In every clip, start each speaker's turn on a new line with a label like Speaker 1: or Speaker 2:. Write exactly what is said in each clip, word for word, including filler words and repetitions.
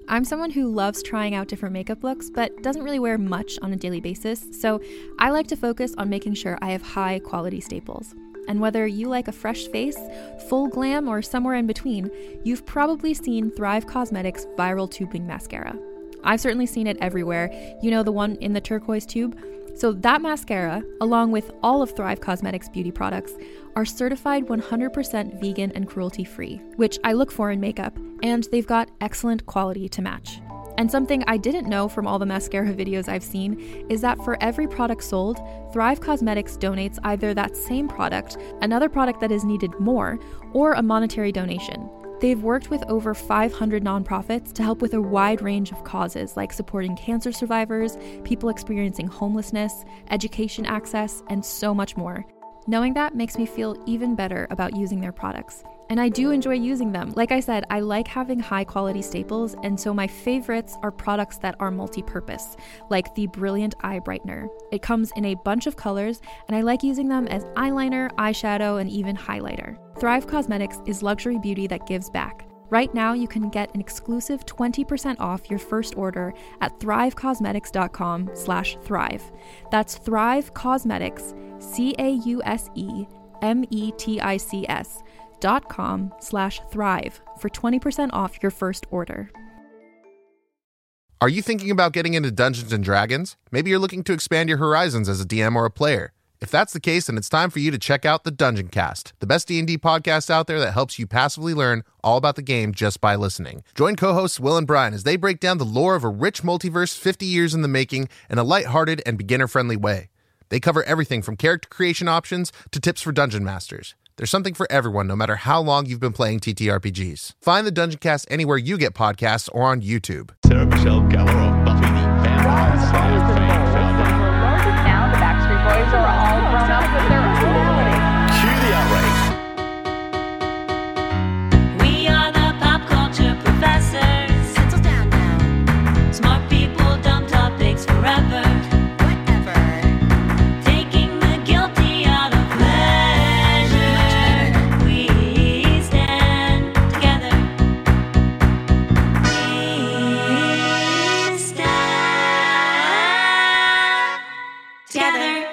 Speaker 1: I'm someone who loves trying out different makeup looks, but doesn't really wear much on a daily basis, so I like to focus on making sure I have high quality staples. And whether you like a fresh face, full glam, or somewhere in between, you've probably seen Thrive Causemetics Viral Tubing Mascara. I've certainly seen it everywhere. You know, the one in the turquoise tube? So that mascara, along with all of Thrive Causemetics beauty products, are certified one hundred percent vegan and cruelty-free, which I look for in makeup, and they've got excellent quality to match. And something I didn't know from all the mascara videos I've seen is that for every product sold, Thrive Causemetics donates either that same product, another product that is needed more, or a monetary donation. They've worked with over five hundred nonprofits to help with a wide range of causes like supporting cancer survivors, people experiencing homelessness, education access, and so much more. Knowing that makes me feel even better about using their products. And I do enjoy using them. Like I said, I like having high quality staples, and so my favorites are products that are multi-purpose, like the Brilliant Eye Brightener. It comes in a bunch of colors, and I like using them as eyeliner, eyeshadow, and even highlighter. Thrive Causemetics is luxury beauty that gives back. Right now, you can get an exclusive twenty percent off your first order at thrivecausemetics.com slash thrive. That's Thrive Causemetics, C A U S E M E T I C S dot com slash thrive for twenty percent off your first order.
Speaker 2: Are you thinking about getting into Dungeons and Dragons? Maybe you're looking to expand your horizons as a D M or a player. If that's the case, then it's time for you to check out the Dungeon Cast, the best D and D podcast out there that helps you passively learn all about the game just by listening. Join co-hosts Will and Brian as they break down the lore of a rich multiverse fifty years in the making in a lighthearted and beginner-friendly way. They cover everything from character creation options to tips for dungeon masters. There's something for everyone, no matter how long you've been playing T T R P Gs. Find the Dungeon Cast anywhere you get podcasts or on YouTube.
Speaker 3: Sarah Michelle Gellar of Buffy the Vampire Slayer fame.
Speaker 4: Now the Backstreet Boys are all grown up with their personality.
Speaker 3: Cue the outrage.
Speaker 5: We are the pop culture professors. Settle down now. Smart people, dumb topics forever. Whatever. Taking the guilty out of pleasure. We stand together. We stand together.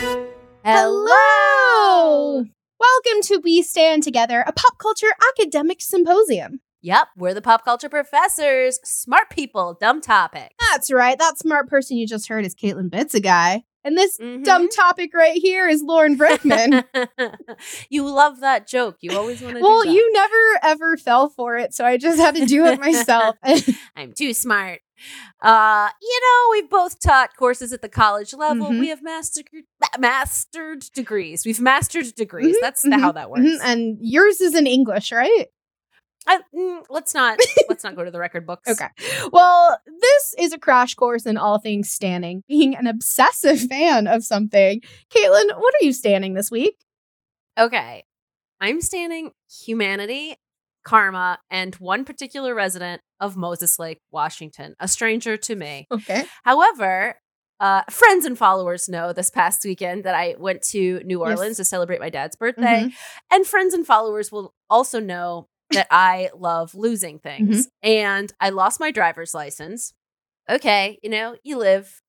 Speaker 6: Hello! Welcome to We Stand Together, a pop culture academic symposium.
Speaker 7: Yep, we're the pop culture professors. Smart people, dumb topic.
Speaker 6: That's right. That smart person you just heard is Caitlin Bitsaguy. And this
Speaker 7: Mhm.
Speaker 6: dumb topic right here is Lauren Brickman.
Speaker 7: You love that joke. You always want to
Speaker 6: Well,
Speaker 7: do that.
Speaker 6: you never ever fell for it, so I just had to do it myself.
Speaker 7: I'm too smart. Uh, you know, we've both taught courses at the college level.
Speaker 6: Mhm.
Speaker 7: We have mastered mastered degrees. We've mastered degrees.
Speaker 6: Mhm,
Speaker 7: That's the,
Speaker 6: mhm,
Speaker 7: how that works.
Speaker 6: Mhm, And yours is in English, right?
Speaker 7: I, mm, let's not let's not go to the record books.
Speaker 6: Okay. Well, this is a crash course in all things standing. Being an obsessive fan of something. Caitlin, what are you standing this week?
Speaker 7: Okay. I'm standing humanity, karma, and one particular resident of Moses Lake, Washington, a stranger to me.
Speaker 6: Okay.
Speaker 7: However, uh, friends and followers know this past weekend that I went to New Orleans
Speaker 6: Yes.
Speaker 7: to celebrate my dad's birthday.
Speaker 6: Mhm.
Speaker 7: And friends and followers will also know that I love losing things.
Speaker 6: Mm-hmm.
Speaker 7: And I lost my driver's license. Okay, you know, you live.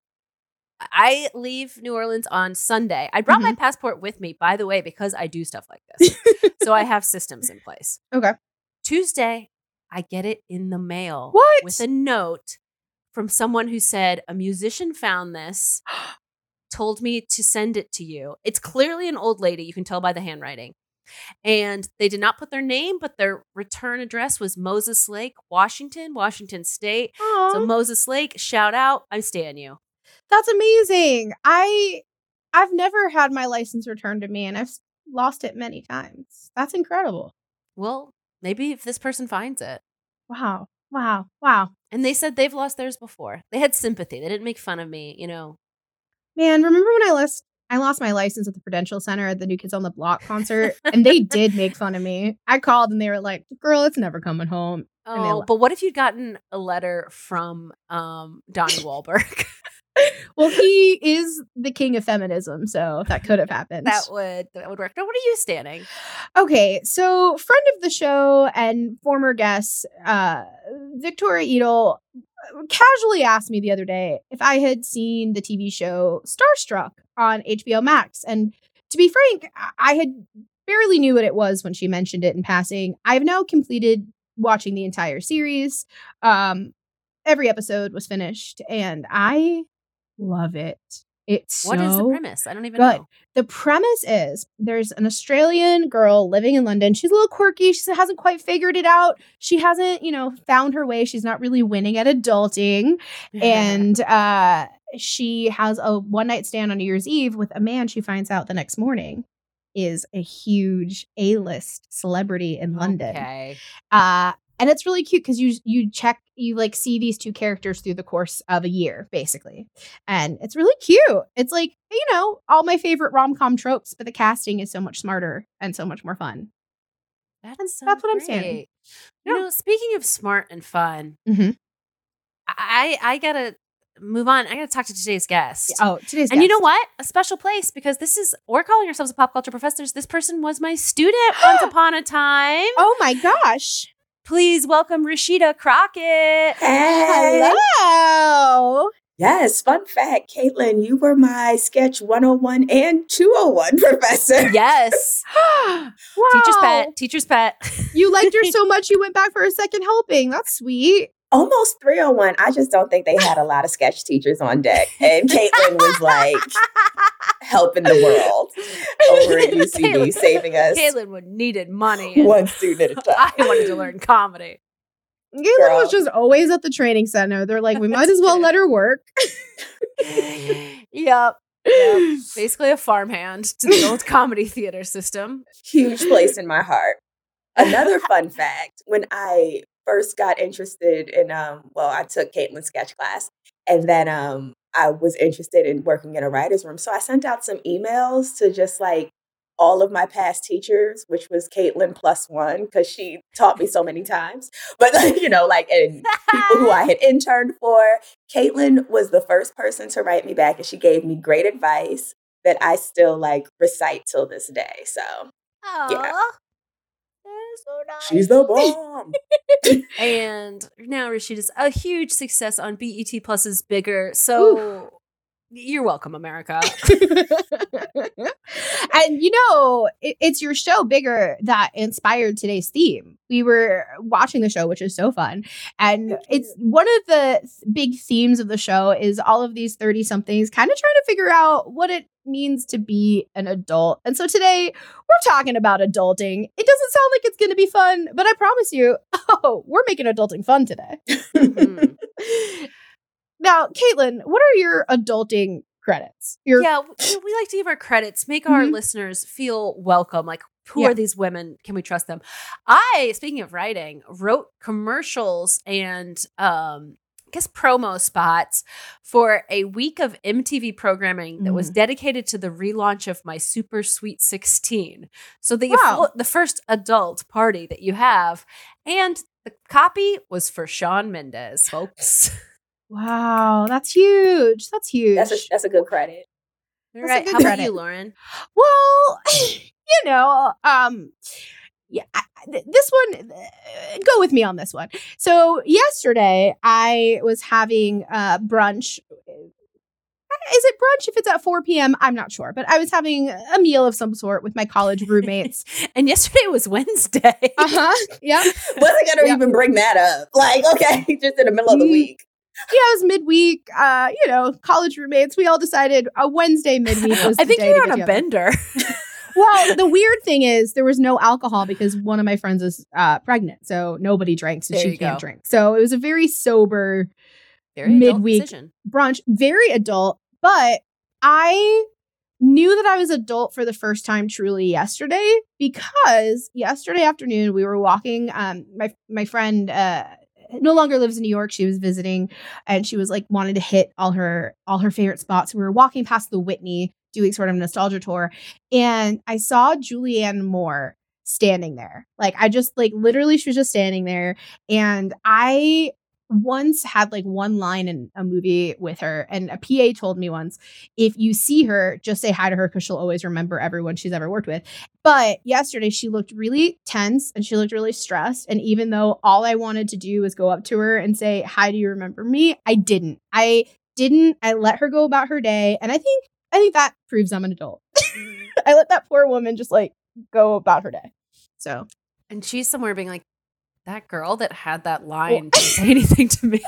Speaker 7: I leave New Orleans on Sunday. I brought my
Speaker 6: Mm-hmm.
Speaker 7: passport with me, by the way, because I do stuff like this. So I have systems in place.
Speaker 6: Okay.
Speaker 7: Tuesday, I get it in the mail.
Speaker 6: What?
Speaker 7: With a note from someone who said, a musician found this, told me to send it to you. It's clearly an old lady. You can tell by the handwriting. And they did not put their name, but their return address was Moses Lake, Washington, Washington State.
Speaker 6: Aw.
Speaker 7: So Moses Lake, shout out. I'm staying you.
Speaker 6: That's amazing. I I've never had my license returned to me, and I've s- lost it many times. That's incredible.
Speaker 7: Well, maybe if this person finds it.
Speaker 6: Wow. Wow. Wow.
Speaker 7: And they said they've lost theirs before. They had sympathy. They didn't make fun of me, you know.
Speaker 6: Man, remember when I lost I lost my license at the Prudential Center at the New Kids on the Block concert, and they did make fun of me. I called and they were like, "Girl, it's never coming home." And they
Speaker 7: Oh,
Speaker 6: left.
Speaker 7: but what if you'd gotten a letter from um, Donnie Wahlberg?
Speaker 6: Well, he is the king of feminism, so that could have happened.
Speaker 7: that would that would work. Now, what are you standing?
Speaker 6: Okay, so friend of the show and former guest, uh, Victoria Edel casually asked me the other day if I had seen the T V show Starstruck on H B O Max. And to be frank, I had barely knew what it was when she mentioned it in passing. I've now completed watching the entire series. Um, every episode was finished, and I love it. It's
Speaker 7: What is the
Speaker 6: so
Speaker 7: premise? I don't even
Speaker 6: good.
Speaker 7: know.
Speaker 6: The premise is there's an Australian girl living in London. She's a little quirky. She hasn't quite figured it out. She hasn't, you know, found her way. She's not really winning at adulting. And uh, she has a one night stand on New Year's Eve with a man she finds out the next morning is a huge A-list celebrity in London.
Speaker 7: Okay.
Speaker 6: Uh, and it's really cute because you you check, you like see these two characters through the course of a year, basically. And it's really cute. It's like, you know, all my favorite rom-com tropes, but the casting is so much smarter and so much more fun.
Speaker 7: That's, so
Speaker 6: that's what I'm
Speaker 7: great.
Speaker 6: saying.
Speaker 7: You
Speaker 6: Yeah.
Speaker 7: know, speaking of smart and fun,
Speaker 6: Mhm.
Speaker 7: I I gotta move on. I gotta talk to today's guest.
Speaker 6: Oh, today's
Speaker 7: And you know
Speaker 6: guest.
Speaker 7: what? A special place, because this is, we're calling ourselves a pop culture professors. This person was my student once upon a time.
Speaker 6: Oh my gosh.
Speaker 7: Please welcome Rashida Crockett.
Speaker 8: Hey.
Speaker 6: Hello.
Speaker 8: Yes, fun fact, Caitlin, you were my sketch one oh one and two oh one professor.
Speaker 7: Yes.
Speaker 6: Wow.
Speaker 7: Teacher's pet. Teacher's pet.
Speaker 6: You liked her so much you went back for a second helping. That's sweet.
Speaker 8: Almost three oh one. I just don't think they had a lot of sketch teachers on deck. And Caitlin was like helping the world over at U C B,
Speaker 7: Caitlin-
Speaker 8: saving us
Speaker 7: Caitlin would needed money. and
Speaker 8: one student at a
Speaker 7: I
Speaker 8: time.
Speaker 7: wanted to learn comedy.
Speaker 6: Galen
Speaker 8: Girl.
Speaker 6: was just always at the training center. They're like, we might as well let her work.
Speaker 7: Yep. Yep. Basically a farmhand to the old comedy theater system.
Speaker 8: Huge place in my heart. Another fun fact, when I first got interested in, um, well, I took Caitlin's sketch class, and then um, I was interested in working in a writer's room. So I sent out some emails to just like all of my past teachers, which was Caitlin plus one, because she taught me so many times. But, like, you know, like, and people who I had interned for. Caitlin was the first person to write me back, and she gave me great advice that I still like recite till this day. So Yeah.
Speaker 7: So nice.
Speaker 8: she's the bomb.
Speaker 7: And now Rashida's a huge success on B E T Plus's Bigger. So you're welcome, America.
Speaker 6: And you know, it, it's your show Bigger that inspired today's theme. We were watching the show, which is so fun. And it's one of the th- big themes of the show is all of these thirty somethings kind of trying to figure out what it means to be an adult. And so today we're talking about adulting. It doesn't sound like it's going to be fun, but I promise you, oh, we're making adulting fun today.
Speaker 7: Mhm.
Speaker 6: Now, Caitlin, what are your adulting credits? Your
Speaker 7: Yeah, we, we like to give our credits, make our
Speaker 6: Mhm.
Speaker 7: listeners feel welcome. Like, who
Speaker 6: Yeah.
Speaker 7: are these women? Can we trust them? I, speaking of writing, wrote commercials and um, I guess promo spots for a week of M T V programming that was
Speaker 6: Mhm.
Speaker 7: dedicated to the relaunch of my Super Sweet sixteen. So the
Speaker 6: Wow.
Speaker 7: the first adult party that you have, and the copy was for Shawn Mendes, folks.
Speaker 6: Wow, that's huge. That's huge.
Speaker 8: That's a that's a good credit.
Speaker 7: All
Speaker 6: That's a
Speaker 7: right,
Speaker 6: good
Speaker 7: how about
Speaker 6: credit.
Speaker 7: you, Lauren?
Speaker 6: Well, you know, um, yeah, I, th- this one, uh, go with me on this one. So yesterday I was having uh, brunch. Is it brunch if it's at four p.m.? I'm not sure, but I was having a meal of some sort with my college roommates.
Speaker 7: And yesterday was Wednesday.
Speaker 6: uh-huh. Yep.
Speaker 8: Wasn't gonna
Speaker 6: Yeah.
Speaker 8: even bring that up. Like, okay, just in the middle of the
Speaker 6: Mm.
Speaker 8: week.
Speaker 6: Yeah, it was midweek. Uh, you know, college roommates. We all decided a Wednesday midweek was the
Speaker 7: I think
Speaker 6: day
Speaker 7: you're
Speaker 6: to
Speaker 7: on
Speaker 6: get
Speaker 7: a
Speaker 6: together.
Speaker 7: bender.
Speaker 6: Well, the weird thing is there was no alcohol because one of my friends is uh, pregnant, so nobody drank, so
Speaker 7: There
Speaker 6: she
Speaker 7: you
Speaker 6: can't
Speaker 7: go.
Speaker 6: drink. So it was a very sober
Speaker 7: Very adult
Speaker 6: Midweek.
Speaker 7: decision.
Speaker 6: brunch, very adult. But I knew that I was adult for the first time truly yesterday because yesterday afternoon we were walking. Um, my my friend uh, no longer lives in New York. She was visiting, and she was like wanted to hit all her all her favorite spots. We were walking past the Whitney, doing sort of a nostalgia tour, and I saw Julianne Moore standing there. Like I just like literally she was just standing there, and I once had like one line in a movie with her, and a P A told me once, if you see her, just say hi to her because she'll always remember everyone she's ever worked with. But yesterday she looked really tense and she looked really stressed. And even though all I wanted to do was go up to her and say, hi, do you remember me? I didn't. I didn't. I let her go about her day. And I think, I think that proves I'm an adult. I let that poor woman just like go about her day. So.
Speaker 7: And she's somewhere being like, that girl that had that line didn't say anything to me.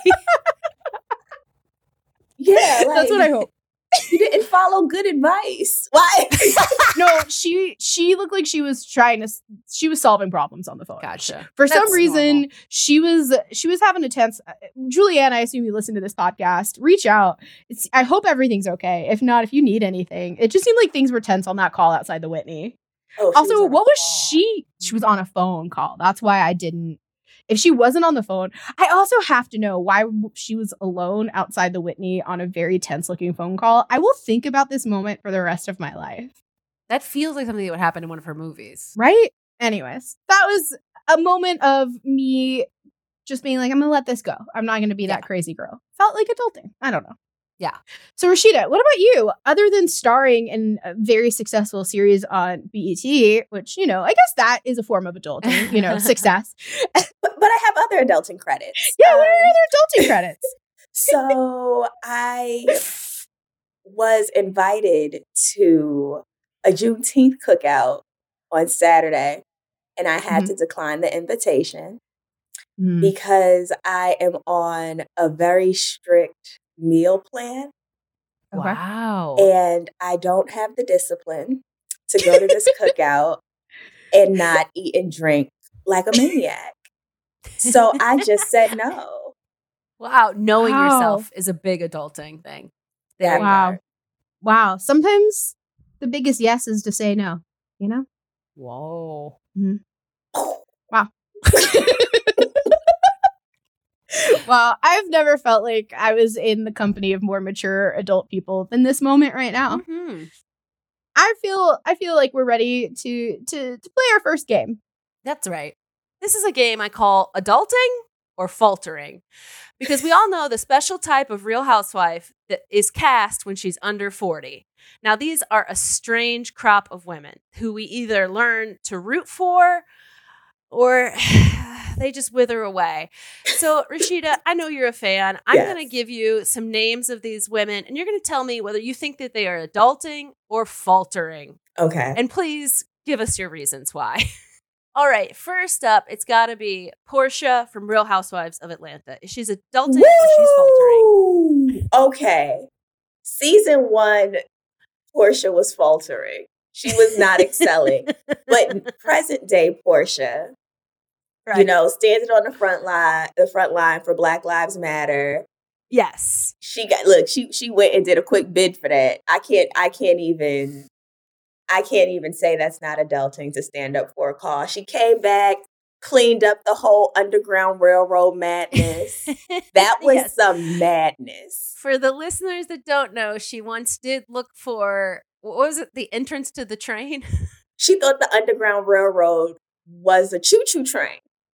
Speaker 8: Yeah, like,
Speaker 6: that's what I hope.
Speaker 8: You didn't follow good advice. Why?
Speaker 6: No, she she looked like she was trying to. She was solving problems on the phone.
Speaker 7: Gotcha.
Speaker 6: For
Speaker 7: That's
Speaker 6: some reason,
Speaker 7: normal.
Speaker 6: she was she was having a tense. Julianne, I assume you listen to this podcast. Reach out. It's, I hope everything's okay. If not, if you need anything, it just seemed like things were tense on that call outside the Whitney.
Speaker 8: Oh, she
Speaker 6: Also,
Speaker 8: was on a
Speaker 6: what was
Speaker 8: call.
Speaker 6: she? She was on a phone call. That's why I didn't. If she wasn't on the phone, I also have to know why she was alone outside the Whitney on a very tense looking phone call. I will think about this moment for the rest of my life.
Speaker 7: That feels like something that would happen in one of her movies.
Speaker 6: Right? Anyways, that was a moment of me just being like, I'm going to let this go. I'm not going to be
Speaker 7: Yeah.
Speaker 6: that crazy girl. Felt like adulting. I don't know.
Speaker 7: Yeah.
Speaker 6: So Rashida, what about you? Other than starring in a very successful series on B E T, which, you know, I guess that is a form of adulting, you know, success.
Speaker 8: But, but I have other adulting credits.
Speaker 6: Yeah, what are your
Speaker 8: Um,
Speaker 6: other adulting credits?
Speaker 8: So I was invited to a Juneteenth cookout on Saturday, and I had
Speaker 6: Mhm.
Speaker 8: to decline the invitation
Speaker 6: Mm.
Speaker 8: because I am on a very strict meal plan,
Speaker 6: Okay.
Speaker 7: Wow.
Speaker 8: and I don't have the discipline to go to this cookout and not eat and drink like a maniac. So I just said no.
Speaker 7: Wow. Knowing
Speaker 6: Wow.
Speaker 7: yourself is a big adulting thing. There you
Speaker 6: Wow.
Speaker 7: go.
Speaker 6: Wow. Sometimes the biggest yes is to say no, you know?
Speaker 7: Whoa.
Speaker 6: Wow. Well, I've never felt like I was in the company of more mature adult people than this moment right now.
Speaker 7: Mhm.
Speaker 6: I feel I feel like we're ready to to to play our first game.
Speaker 7: That's right. This is a game I call adulting or faltering, because we all know the special type of Real Housewife that is cast when she's under forty. Now, these are a strange crop of women who we either learn to root for or they just wither away. So, Rashida, I know you're a fan. I'm
Speaker 8: Yes.
Speaker 7: going to give you some names of these women, and you're going to tell me whether you think that they are adulting or faltering.
Speaker 8: Okay.
Speaker 7: And please give us your reasons why. All right, first up, it's got to be Portia from Real Housewives of Atlanta. Is she adulting or she's faltering?
Speaker 8: Woo! Okay. Season one, Portia was faltering. She was not excelling. But present day Portia,
Speaker 7: Right.
Speaker 8: you know, standing on the front line, the front line for Black Lives Matter.
Speaker 7: Yes.
Speaker 8: She got look, she she went and did a quick bid for that. I can't I can't even I can't even say that's not adulting to stand up for a cause. She came back, cleaned up the whole Underground Railroad madness. That was
Speaker 7: Yes.
Speaker 8: some madness.
Speaker 7: For the listeners that don't know, she once did look for, what was it, the entrance to the train?
Speaker 8: She thought the Underground Railroad was a choo-choo train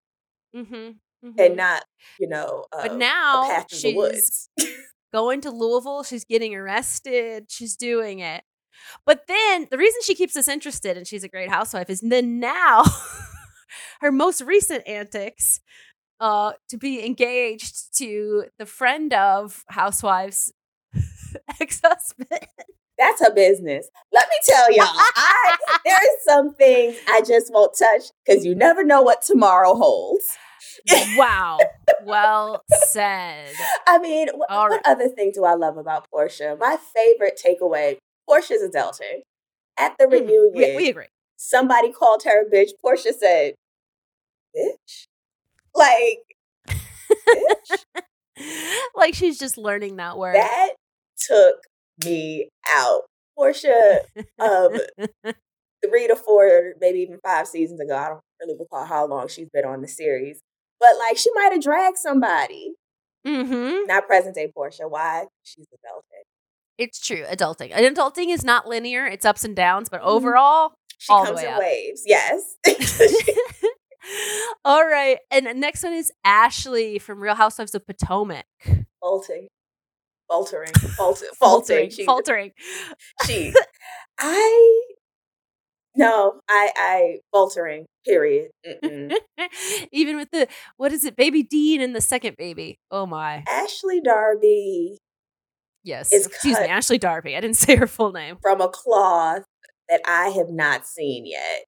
Speaker 7: mm-hmm.
Speaker 8: and not, you know, uh,
Speaker 7: But now
Speaker 8: a path through the
Speaker 7: she's
Speaker 8: woods.
Speaker 7: going to Louisville. She's getting arrested. She's doing it. But then the reason she keeps us interested, and she's a great housewife, is then now her most recent antics uh, to be engaged to the friend of Housewives' ex-husband.
Speaker 8: That's her business. Let me tell y'all, I there is some things I just won't touch because you never know what tomorrow holds.
Speaker 7: Wow. Well said.
Speaker 8: I mean, wh-
Speaker 7: All
Speaker 8: what
Speaker 7: right.
Speaker 8: other thing do I love about Portia? My favorite takeaway, Portia's adulting. At the reunion,
Speaker 7: We, we agree.
Speaker 8: somebody called her a bitch. Portia said, bitch? Like, bitch?
Speaker 7: Like she's just learning that word.
Speaker 8: That took me out. Portia, um, three to four, maybe even five seasons ago, I don't really recall how long she's been on the series, but like she might have dragged somebody.
Speaker 7: Mm-hmm.
Speaker 8: Not present day Portia. Why? She's adulting.
Speaker 7: It's true. Adulting. And adulting is not linear. It's ups and downs, but
Speaker 8: Mhm.
Speaker 7: overall,
Speaker 8: She
Speaker 7: all the
Speaker 8: comes
Speaker 7: way
Speaker 8: in
Speaker 7: up.
Speaker 8: waves. Yes.
Speaker 7: All right. And the next one is Ashley from Real Housewives of Potomac.
Speaker 8: Bolting. Faltering. Faltering. Faltering. She,
Speaker 7: Faltering.
Speaker 8: she. I. No, I. I. Faltering. Period. Mm-mm.
Speaker 7: Even with the, what is it, Baby Dean and the second baby. Oh my.
Speaker 8: Ashley Darby
Speaker 7: Yes.
Speaker 8: is
Speaker 7: Excuse me,
Speaker 8: cut
Speaker 7: Ashley Darby. I didn't say her full name.
Speaker 8: from a cloth that I have not seen yet.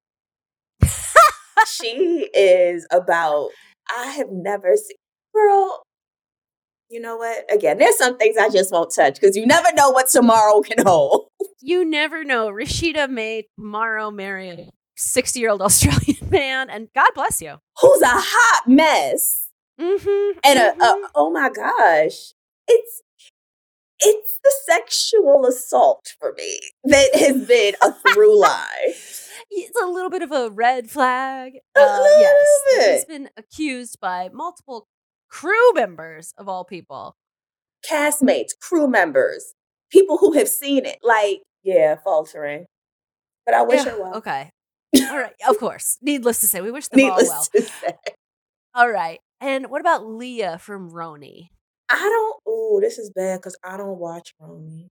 Speaker 8: She is about, I have never seen, girl, you know what? Again, there's some things I just won't touch because you never know what tomorrow can hold.
Speaker 7: You never know. Rashida made Morrow marry a sixty-year-old Australian man, and God bless you.
Speaker 8: Who's a hot mess.
Speaker 7: Mm-hmm.
Speaker 8: And a, a, oh my gosh, it's, it's the sexual assault for me that has been a through line.
Speaker 7: It's a little bit of a red flag.
Speaker 8: A
Speaker 7: Uh,
Speaker 8: little
Speaker 7: yes.
Speaker 8: bit.
Speaker 7: He's been accused by multiple crew members, of all people.
Speaker 8: Castmates, crew members, people who have seen it. Like, yeah, faltering. But I wish
Speaker 7: Yeah,
Speaker 8: her well.
Speaker 7: Okay. All right. Of course. Needless to say, we wish them
Speaker 8: Needless
Speaker 7: all well.
Speaker 8: to say.
Speaker 7: All right. And what about Leah from Roni?
Speaker 8: I don't, oh, this is bad because I don't watch Roni.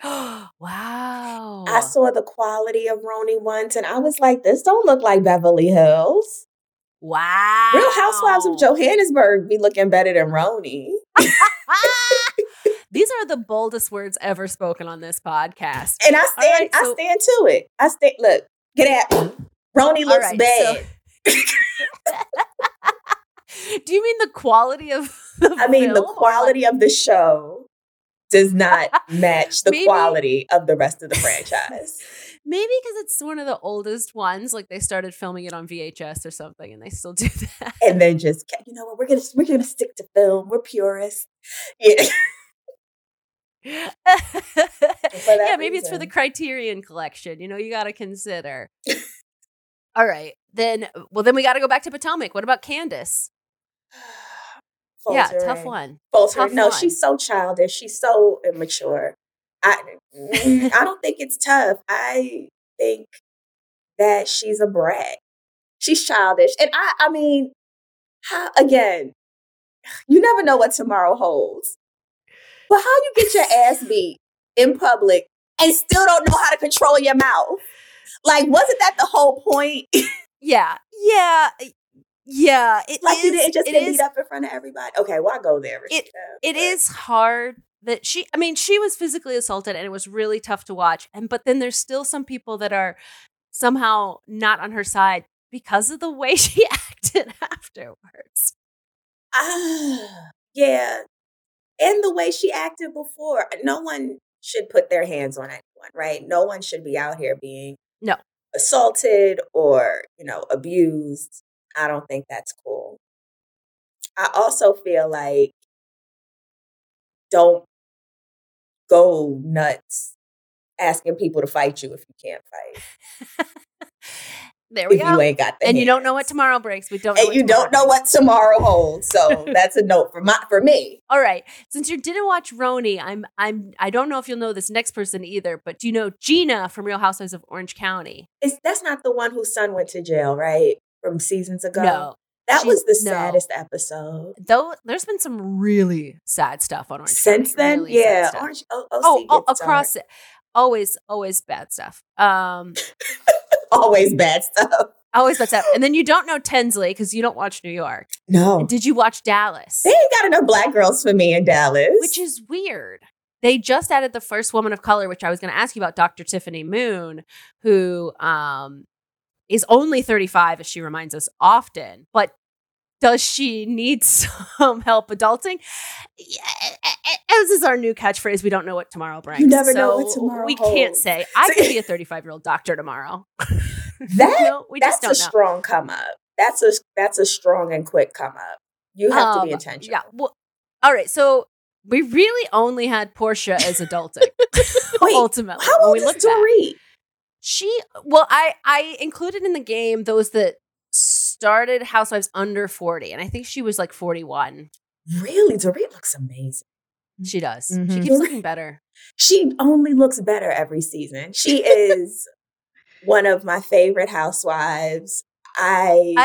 Speaker 7: Wow.
Speaker 8: I saw the quality of Roni once and I was like, this don't look like Beverly Hills.
Speaker 7: Wow.
Speaker 8: Real Housewives of Johannesburg be looking better than Roni.
Speaker 7: These are the boldest words ever spoken on this podcast.
Speaker 8: And I stand,
Speaker 7: right, so-
Speaker 8: I stand to it. I stand, look, get at me. Roni
Speaker 7: All
Speaker 8: looks
Speaker 7: right,
Speaker 8: bad.
Speaker 7: so- Do you mean the quality of the
Speaker 8: I mean, the
Speaker 7: film, or
Speaker 8: quality of the show does not match the
Speaker 7: Maybe-
Speaker 8: quality of the rest of the franchise.
Speaker 7: Maybe because it's one of the oldest ones, like they started filming it on V H S or something, and they still do that.
Speaker 8: And then just, you know what, we're gonna we're gonna stick to film. We're purists. Yeah.
Speaker 7: Yeah, maybe it's for the
Speaker 8: reason.
Speaker 7: Criterion Collection. You know, you got to consider. All right, then. Well, then we got to go back to Potomac. What about Candace? Yeah, tough
Speaker 8: Faltering.
Speaker 7: one.
Speaker 8: Faltering.
Speaker 7: Tough
Speaker 8: No,
Speaker 7: one.
Speaker 8: she's so childish. She's so immature. I mm, I don't think it's tough. I think that she's a brat. She's childish. And I I mean, how again, you never know what tomorrow holds. But how you get your ass beat in public and still don't know how to control your mouth? Like, wasn't that the whole point?
Speaker 7: Yeah, yeah, yeah. It
Speaker 8: Like, you
Speaker 7: is-
Speaker 8: didn't just
Speaker 7: it
Speaker 8: get
Speaker 7: is-
Speaker 8: beat up in front of everybody? Okay, why go there, Rashida?
Speaker 7: It- It
Speaker 8: But-
Speaker 7: is hard that she, I mean, she was physically assaulted and it was really tough to watch. And, but then there's still some people that are somehow not on her side because of the way she acted afterwards.
Speaker 8: Ah, yeah. And the way she acted before. No one should put their hands on anyone, right? No one should be out here being
Speaker 7: No.
Speaker 8: assaulted or, you know, abused. I don't think that's cool. I also feel like don't go nuts asking people to fight you if you can't fight.
Speaker 7: There we
Speaker 8: If
Speaker 7: go.
Speaker 8: you ain't got the
Speaker 7: And you don't know what
Speaker 8: hands.
Speaker 7: tomorrow brings. We don't know
Speaker 8: And
Speaker 7: what
Speaker 8: you
Speaker 7: tomorrow
Speaker 8: don't know
Speaker 7: brings.
Speaker 8: what tomorrow holds. So that's a note for my for me.
Speaker 7: All right. Since you didn't watch Roni, I'm I'm I don't know if you'll know this next person either, but do you know Gina from Real Housewives of Orange County?
Speaker 8: It's that's not the one whose son went to jail, right? From seasons ago.
Speaker 7: No.
Speaker 8: That
Speaker 7: She-
Speaker 8: was the
Speaker 7: no.
Speaker 8: saddest episode.
Speaker 7: Though there's been some really sad stuff on Orange
Speaker 8: Since
Speaker 7: County.
Speaker 8: then,
Speaker 7: really sad
Speaker 8: yeah.
Speaker 7: stuff.
Speaker 8: Orange O- O C
Speaker 7: Oh, oh,
Speaker 8: gets
Speaker 7: across
Speaker 8: dark.
Speaker 7: it. Always, always bad stuff. Um,
Speaker 8: Always bad stuff.
Speaker 7: always bad stuff. And then you don't know Tinsley because you don't watch New York.
Speaker 8: No.
Speaker 7: Did you watch Dallas?
Speaker 8: They ain't got enough black girls for me in Dallas.
Speaker 7: Which is weird. They just added the first woman of color, which I was going to ask you about, Doctor Tiffany Moon, who um, is only thirty-five, as she reminds us often. But does she need some help adulting? Yeah, as is our new catchphrase, we don't know what tomorrow brings.
Speaker 8: You never
Speaker 7: so
Speaker 8: know what tomorrow
Speaker 7: We can't
Speaker 8: holds.
Speaker 7: say. I
Speaker 8: So-
Speaker 7: could be a thirty-five-year-old doctor tomorrow.
Speaker 8: that
Speaker 7: No, we
Speaker 8: that's
Speaker 7: just
Speaker 8: a
Speaker 7: don't know.
Speaker 8: strong come up. That's a that's a strong and quick come up. You have to be
Speaker 7: Um,
Speaker 8: intentional.
Speaker 7: Yeah. Well, all right. So we really only had Portia as adulting.
Speaker 8: Wait,
Speaker 7: ultimately,
Speaker 8: how
Speaker 7: when
Speaker 8: old
Speaker 7: we
Speaker 8: is
Speaker 7: looked at
Speaker 8: Dorit?
Speaker 7: she. Well, I I included in the game those that started Housewives under forty, and I think she was like forty-one.
Speaker 8: Really, Dorit looks amazing.
Speaker 7: She does. She
Speaker 6: Mhm.
Speaker 7: keeps looking better.
Speaker 8: She only looks better every season. She is one of my favorite housewives. I,
Speaker 7: I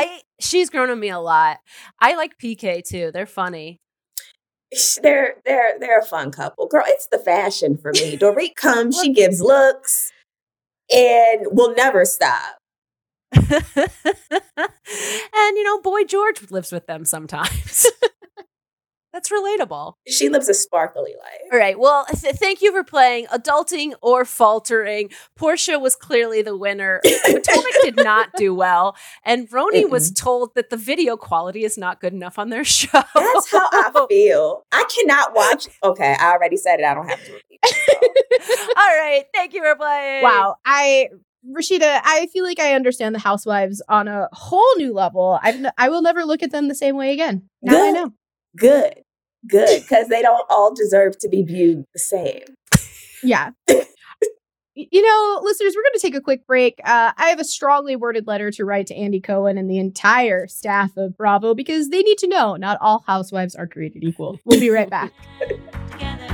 Speaker 7: she's grown on me a lot. I like P K too. They're funny.
Speaker 8: They're they're they're a fun couple. Girl, it's the fashion for me. Dorit comes, she gives looks, and will never stop.
Speaker 7: And, you know, Boy George lives with them sometimes. That's relatable.
Speaker 8: She lives a sparkly life.
Speaker 7: All right. Well, th- thank you for playing Adulting or Faltering. Portia was clearly the winner. Potomac did not do well. And Roni
Speaker 8: Mm-mm.
Speaker 7: was told that the video quality is not good enough on their show.
Speaker 8: That's how I feel. I cannot watch. Okay, I already said it. I don't have to repeat it.
Speaker 7: All right. Thank you for playing.
Speaker 6: Wow. I, Rashida, I feel like I understand the Housewives on a whole new level. I've n- I will never look at them the same way again. Now
Speaker 8: Good.
Speaker 6: I know.
Speaker 8: Good. Good. Because they don't all deserve to be viewed the same.
Speaker 6: Yeah. You know, listeners, we're going to take a quick break. Uh, I have a strongly worded letter to write to Andy Cohen and the entire staff of Bravo because they need to know not all housewives are created equal. We'll be right back.
Speaker 5: Together.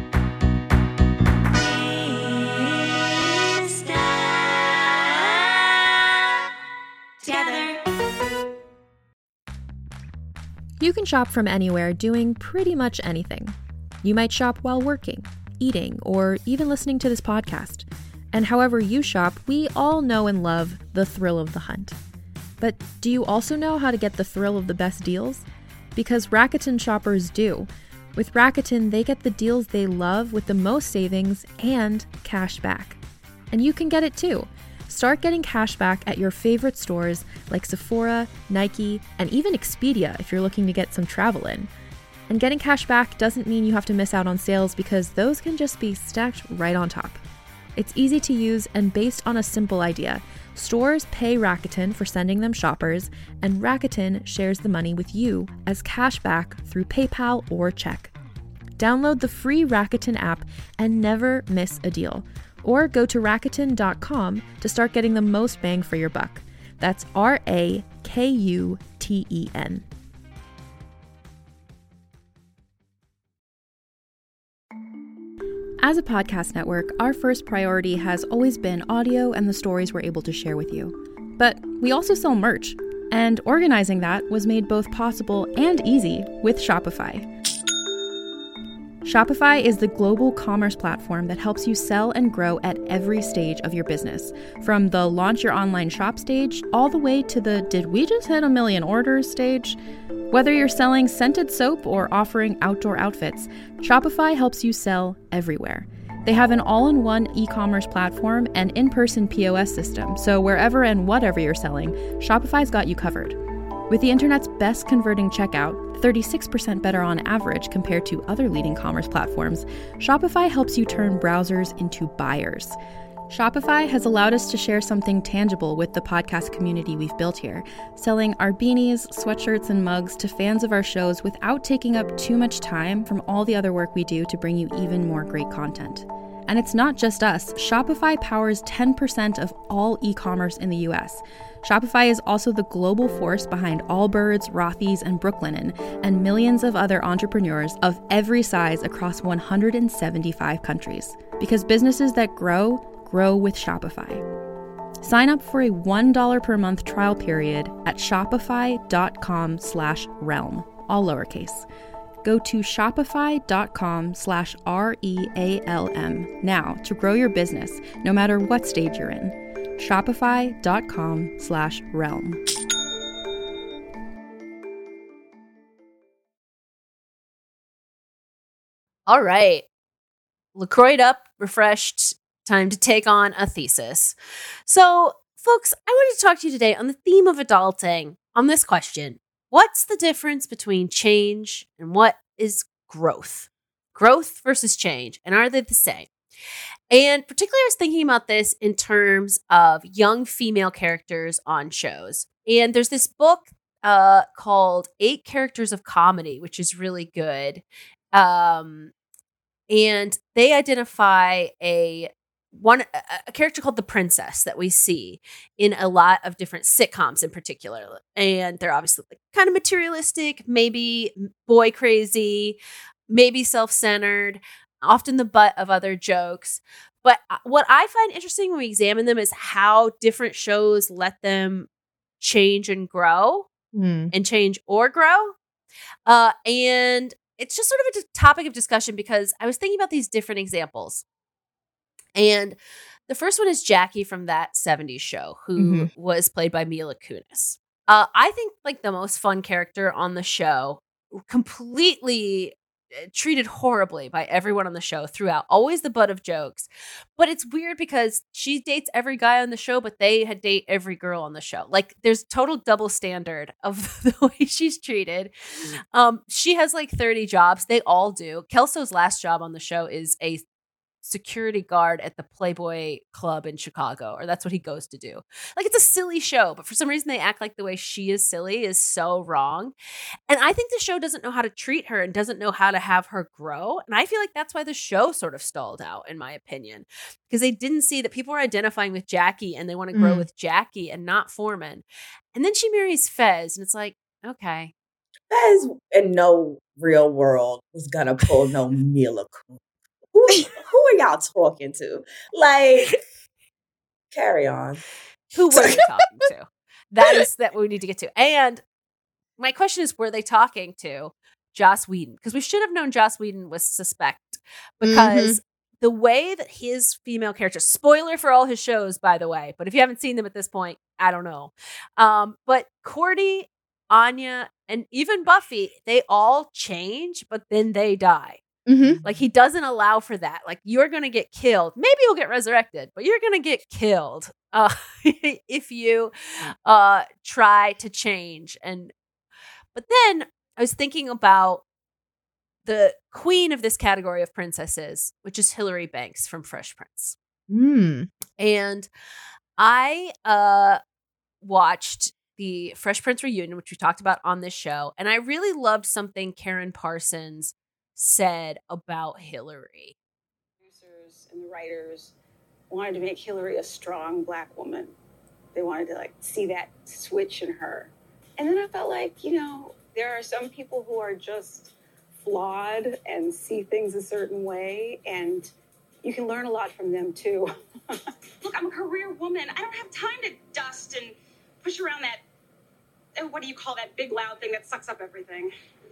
Speaker 5: We stand together.
Speaker 1: You can shop from anywhere doing pretty much anything. You might shop while working, eating, or even listening to this podcast. And however you shop, we all know and love the thrill of the hunt. But do you also know how to get the thrill of the best deals? Because Rakuten shoppers do. With Rakuten, they get the deals they love with the most savings and cash back. And you can get it too. Start getting cash back at your favorite stores like Sephora, Nike, and even Expedia if you're looking to get some travel in. And getting cash back doesn't mean you have to miss out on sales because those can just be stacked right on top. It's easy to use and based on a simple idea. Stores pay Rakuten for sending them shoppers, and Rakuten shares the money with you as cash back through PayPal or check. Download the free Rakuten app and never miss a deal. Or go to Rakuten dot com to start getting the most bang for your buck. That's R A K U T E N. As a podcast network, our first priority has always been audio and the stories we're able to share with you. But we also sell merch, and organizing that was made both possible and easy with Shopify. Shopify is the global commerce platform that helps you sell and grow at every stage of your business, from the launch your online shop stage all the way to the did we just hit a million orders stage. Whether you're selling scented soap or offering outdoor outfits, Shopify helps you sell everywhere. They have an all-in-one e-commerce platform and in-person P O S system, so wherever and whatever you're selling, Shopify's got you covered. With the internet's best converting checkout, thirty-six percent better on average compared to other leading commerce platforms, Shopify helps you turn browsers into buyers. Shopify has allowed us to share something tangible with the podcast community we've built here, selling our beanies, sweatshirts, and mugs to fans of our shows without taking up too much time from all the other work we do to bring you even more great content. And it's not just us. Shopify powers ten percent of all e-commerce in the U S. Shopify is also the global force behind Allbirds, Rothy's, and Brooklinen, and millions of other entrepreneurs of every size across one hundred seventy-five countries. Because businesses that grow, grow with Shopify. Sign up for a one dollar per month trial period at shopify.com slash realm, all lowercase. Go to shopify.com slash R-E-A-L-M now to grow your business, no matter what stage you're in. Shopify.com slash realm.
Speaker 7: All right. LaCroixed up, refreshed, time to take on a thesis. So, folks, I wanted to talk to you today on the theme of adulting on this question. What's the difference between change and what is growth? Growth versus change, and are they the same? And particularly, I was thinking about this in terms of young female characters on shows. And there's this book uh, called Eight Characters of Comedy, which is really good. Um, and they identify a one a, a character called the Princess that we see in a lot of different sitcoms in particular. And they're obviously like kind of materialistic, maybe boy crazy, maybe self-centered, often the butt of other jokes. But what I find interesting when we examine them is how different shows let them change and grow.
Speaker 6: Hmm.
Speaker 7: and change or grow. Uh, and it's just sort of a d- topic of discussion because I was thinking about these different examples. And the first one is Jackie from That seventies Show, who
Speaker 6: Mhm.
Speaker 7: was played by Mila Kunis. Uh, I think like the most fun character on the show, completely uh, treated horribly by everyone on the show throughout, always the butt of jokes. But it's weird because she dates every guy on the show, but they had date every girl on the show. Like there's total double standard of the way she's treated. Um, she has like thirty jobs. They all do. Kelso's last job on the show is a security guard at the Playboy Club in Chicago, or that's what he goes to do. Like it's a silly show, but for some reason they act like the way she is silly is so wrong. And I think the show doesn't know how to treat her and doesn't know how to have her grow. And I feel like that's why the show sort of stalled out, in my opinion, because they didn't see that people were identifying with Jackie and they want to grow
Speaker 6: Mm.
Speaker 7: with Jackie and not Foreman. And then she marries Fez, and it's like, okay.
Speaker 8: Fez in no real world was gonna pull no Mila Kunis. Who, who are y'all talking to? Like, carry on.
Speaker 7: Who were they talking to? That is that we need to get to. And my question is, were they talking to Joss Whedon? Because we should have known Joss Whedon was suspect. Because the way that his female character, spoiler for all his shows, by the way, but if you haven't seen them at this point, I don't know. Um, but Cordy, Anya, and even Buffy, they all change, but then they die.
Speaker 6: Mhm.
Speaker 7: Like he doesn't allow for that. Like you're going to get killed. Maybe you'll get resurrected, but you're going to get killed uh, if you uh, try to change. And but then I was thinking about the queen of this category of princesses, which is Hilary Banks from Fresh Prince.
Speaker 6: Mm.
Speaker 7: And I uh, watched the Fresh Prince reunion, which we talked about on this show, and I really loved something Karen Parsons said about Hilary.
Speaker 9: Producers and the writers wanted to make Hilary a strong Black woman. They wanted to like see that switch in her. And then I felt like, you know, there are some people who are just flawed and see things a certain way, and you can learn a lot from them too.
Speaker 10: Look, I'm a career woman. I don't have time to dust and push around that, uh, what do you call that big loud thing that sucks up everything?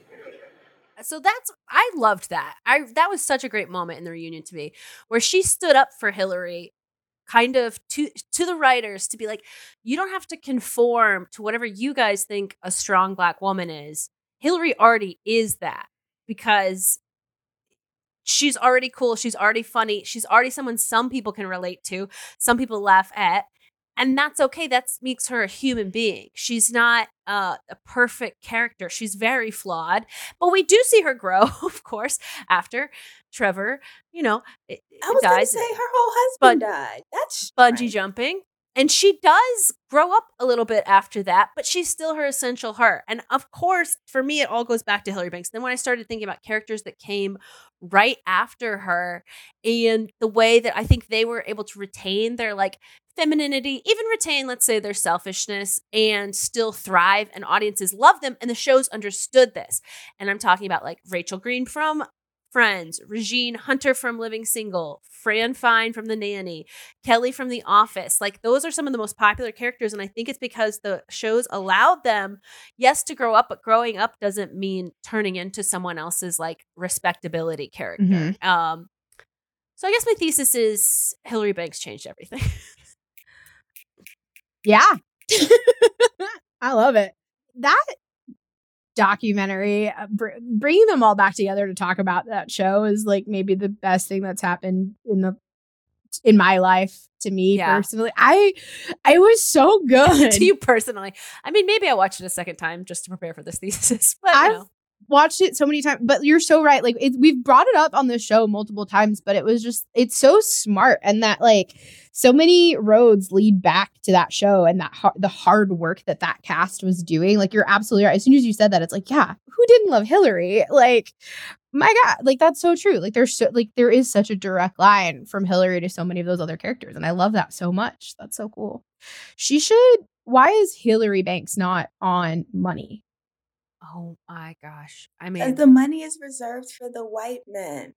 Speaker 7: So that's, I loved that. I that was such a great moment in the reunion to me, where she stood up for Hilary, kind of to to the writers, to be like, you don't have to conform to whatever you guys think a strong Black woman is. Hilary already is that, because she's already cool, she's already funny, she's already someone some people can relate to, some people laugh at. And that's okay. That makes her a human being. She's not uh, a perfect character. She's very flawed. But we do see her grow, of course, after Trevor, you know, it,
Speaker 8: I was going to
Speaker 7: dies.
Speaker 8: say her whole husband
Speaker 7: Bun-
Speaker 8: died. That's
Speaker 7: bungee
Speaker 8: strange.
Speaker 7: jumping. And she does grow up a little bit after that, but she's still her essential her. And of course, for me, it all goes back to Hilary Banks. Then when I started thinking about characters that came right after her and the way that I think they were able to retain their like femininity, even retain, let's say, their selfishness and still thrive, and audiences love them. And the shows understood this. And I'm talking about like Rachel Green from Friends, Regine Hunter from Living Single, Fran Fine from The Nanny, Kelly from The Office. Like those are some of the most popular characters. And I think it's because the shows allowed them, yes, to grow up, but growing up doesn't mean turning into someone else's like respectability character.
Speaker 6: Mhm.
Speaker 7: Um, so I guess my thesis is Hilary Banks changed everything.
Speaker 6: Yeah. I love it. That documentary, uh, br- bringing them all back together to talk about that show is like maybe the best thing that's happened in the in my life to me
Speaker 7: Yeah.
Speaker 6: personally. I I was so good.
Speaker 7: To you personally. I mean, maybe I watched it a second time just to prepare for this thesis, but you
Speaker 6: I've
Speaker 7: know.
Speaker 6: watched it so many times, but you're so right. Like it, we've brought it up on the show multiple times, but it was just, it's so smart. And that like so many roads lead back to that show and that har- the hard work that that cast was doing. Like you're absolutely right. As soon as you said that, it's like, yeah, who didn't love Hilary? Like, my God, like that's so true. Like there's so, like there is such a direct line from Hilary to so many of those other characters. And I love that so much. That's so cool. She should, why is Hilary Banks not on Money?
Speaker 7: Oh my gosh. I
Speaker 8: Because
Speaker 7: mean,
Speaker 8: the money is reserved for the white men.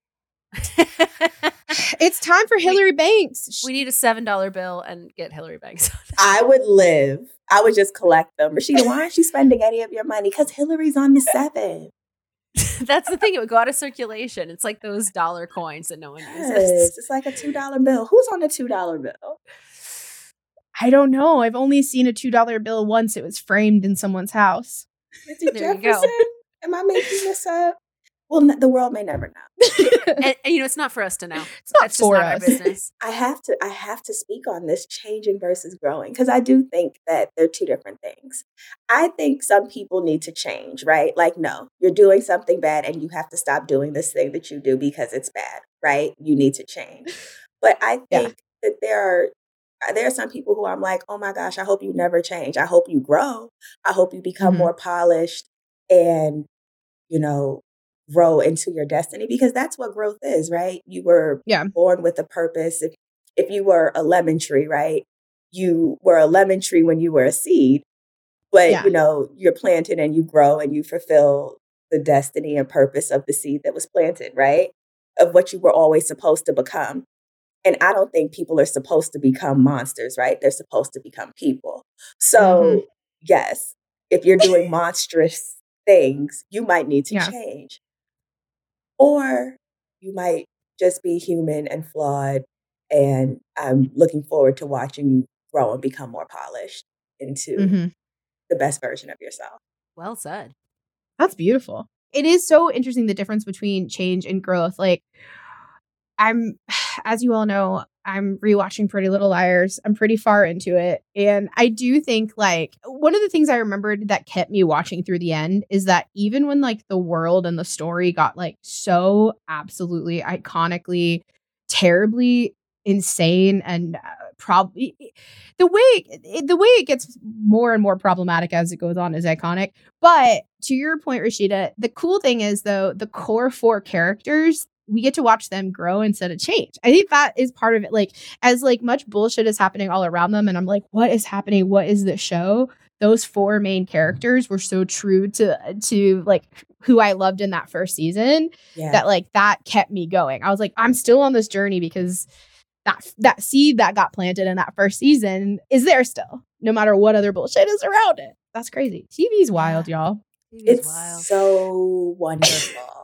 Speaker 6: It's time for Hilary Banks.
Speaker 7: we need a seven dollar bill and get Hilary Banks on.
Speaker 8: I would live I would just collect them. Rashida, why aren't you spending any of your money? Because Hillary's on the seven.
Speaker 7: That's the thing. It would go out of circulation. It's like those dollar coins that no one uses.
Speaker 8: Yes, it's like a two dollar bill. Who's on the two dollar bill?
Speaker 6: I don't know. I've only seen a two dollar bill once. It was framed in someone's house.
Speaker 8: Is it
Speaker 7: There you go.
Speaker 8: Jefferson? Am I making this up? Well, n- the world may never know.
Speaker 7: and, and, you know, it's not for us to know.
Speaker 6: It's not
Speaker 7: That's
Speaker 6: for
Speaker 7: just not
Speaker 6: us.
Speaker 7: our business.
Speaker 8: I have to I have to speak on this changing versus growing because I do think that they're two different things. I think some people need to change, right? Like, no, you're doing something bad and you have to stop doing this thing that you do because it's bad, right? You need to change. But I think
Speaker 6: Yeah.
Speaker 8: that there are there are some people who I'm like, oh my gosh, I hope you never change. I hope you grow. I hope you become
Speaker 6: Mhm.
Speaker 8: more polished and, you know, grow into your destiny because that's what growth is, right? You were
Speaker 6: Yeah.
Speaker 8: born with a purpose. If, if you were a lemon tree, right? You were a lemon tree when you were a seed, but
Speaker 6: Yeah.
Speaker 8: you know, you're planted and you grow and you fulfill the destiny and purpose of the seed that was planted, right? Of what you were always supposed to become. And I don't think people are supposed to become monsters, right? They're supposed to become people. So,
Speaker 6: Mhm.
Speaker 8: yes, if you're doing monstrous things, you might need to
Speaker 6: Yeah.
Speaker 8: change. Or you might just be human and flawed. And I'm looking forward to watching you grow and become more polished into
Speaker 6: Mhm.
Speaker 8: the best version of yourself.
Speaker 7: Well said.
Speaker 6: That's beautiful. It is so interesting the difference between change and growth. Like, I'm, as you all know, I'm rewatching Pretty Little Liars. I'm pretty far into it. And I do think, like, one of the things I remembered that kept me watching through the end is that even when, like, the world and the story got, like, so absolutely iconically, terribly insane and uh, probably the way it, the way it gets more and more problematic as it goes on is iconic. But to your point, Rashida, the cool thing is, though, the core four characters, we get to watch them grow instead of change. I think that is part of it. Like, as like much bullshit is happening all around them, and I'm like, what is happening? What is this show? Those four main characters were so true to to like who I loved in that first season
Speaker 8: Yeah.
Speaker 6: that like that kept me going. I was like, I'm still on this journey because that that seed that got planted in that first season is there still, no matter what other bullshit is around it. That's crazy. T V's wild, y'all.
Speaker 8: It's
Speaker 7: wild.
Speaker 8: so wonderful.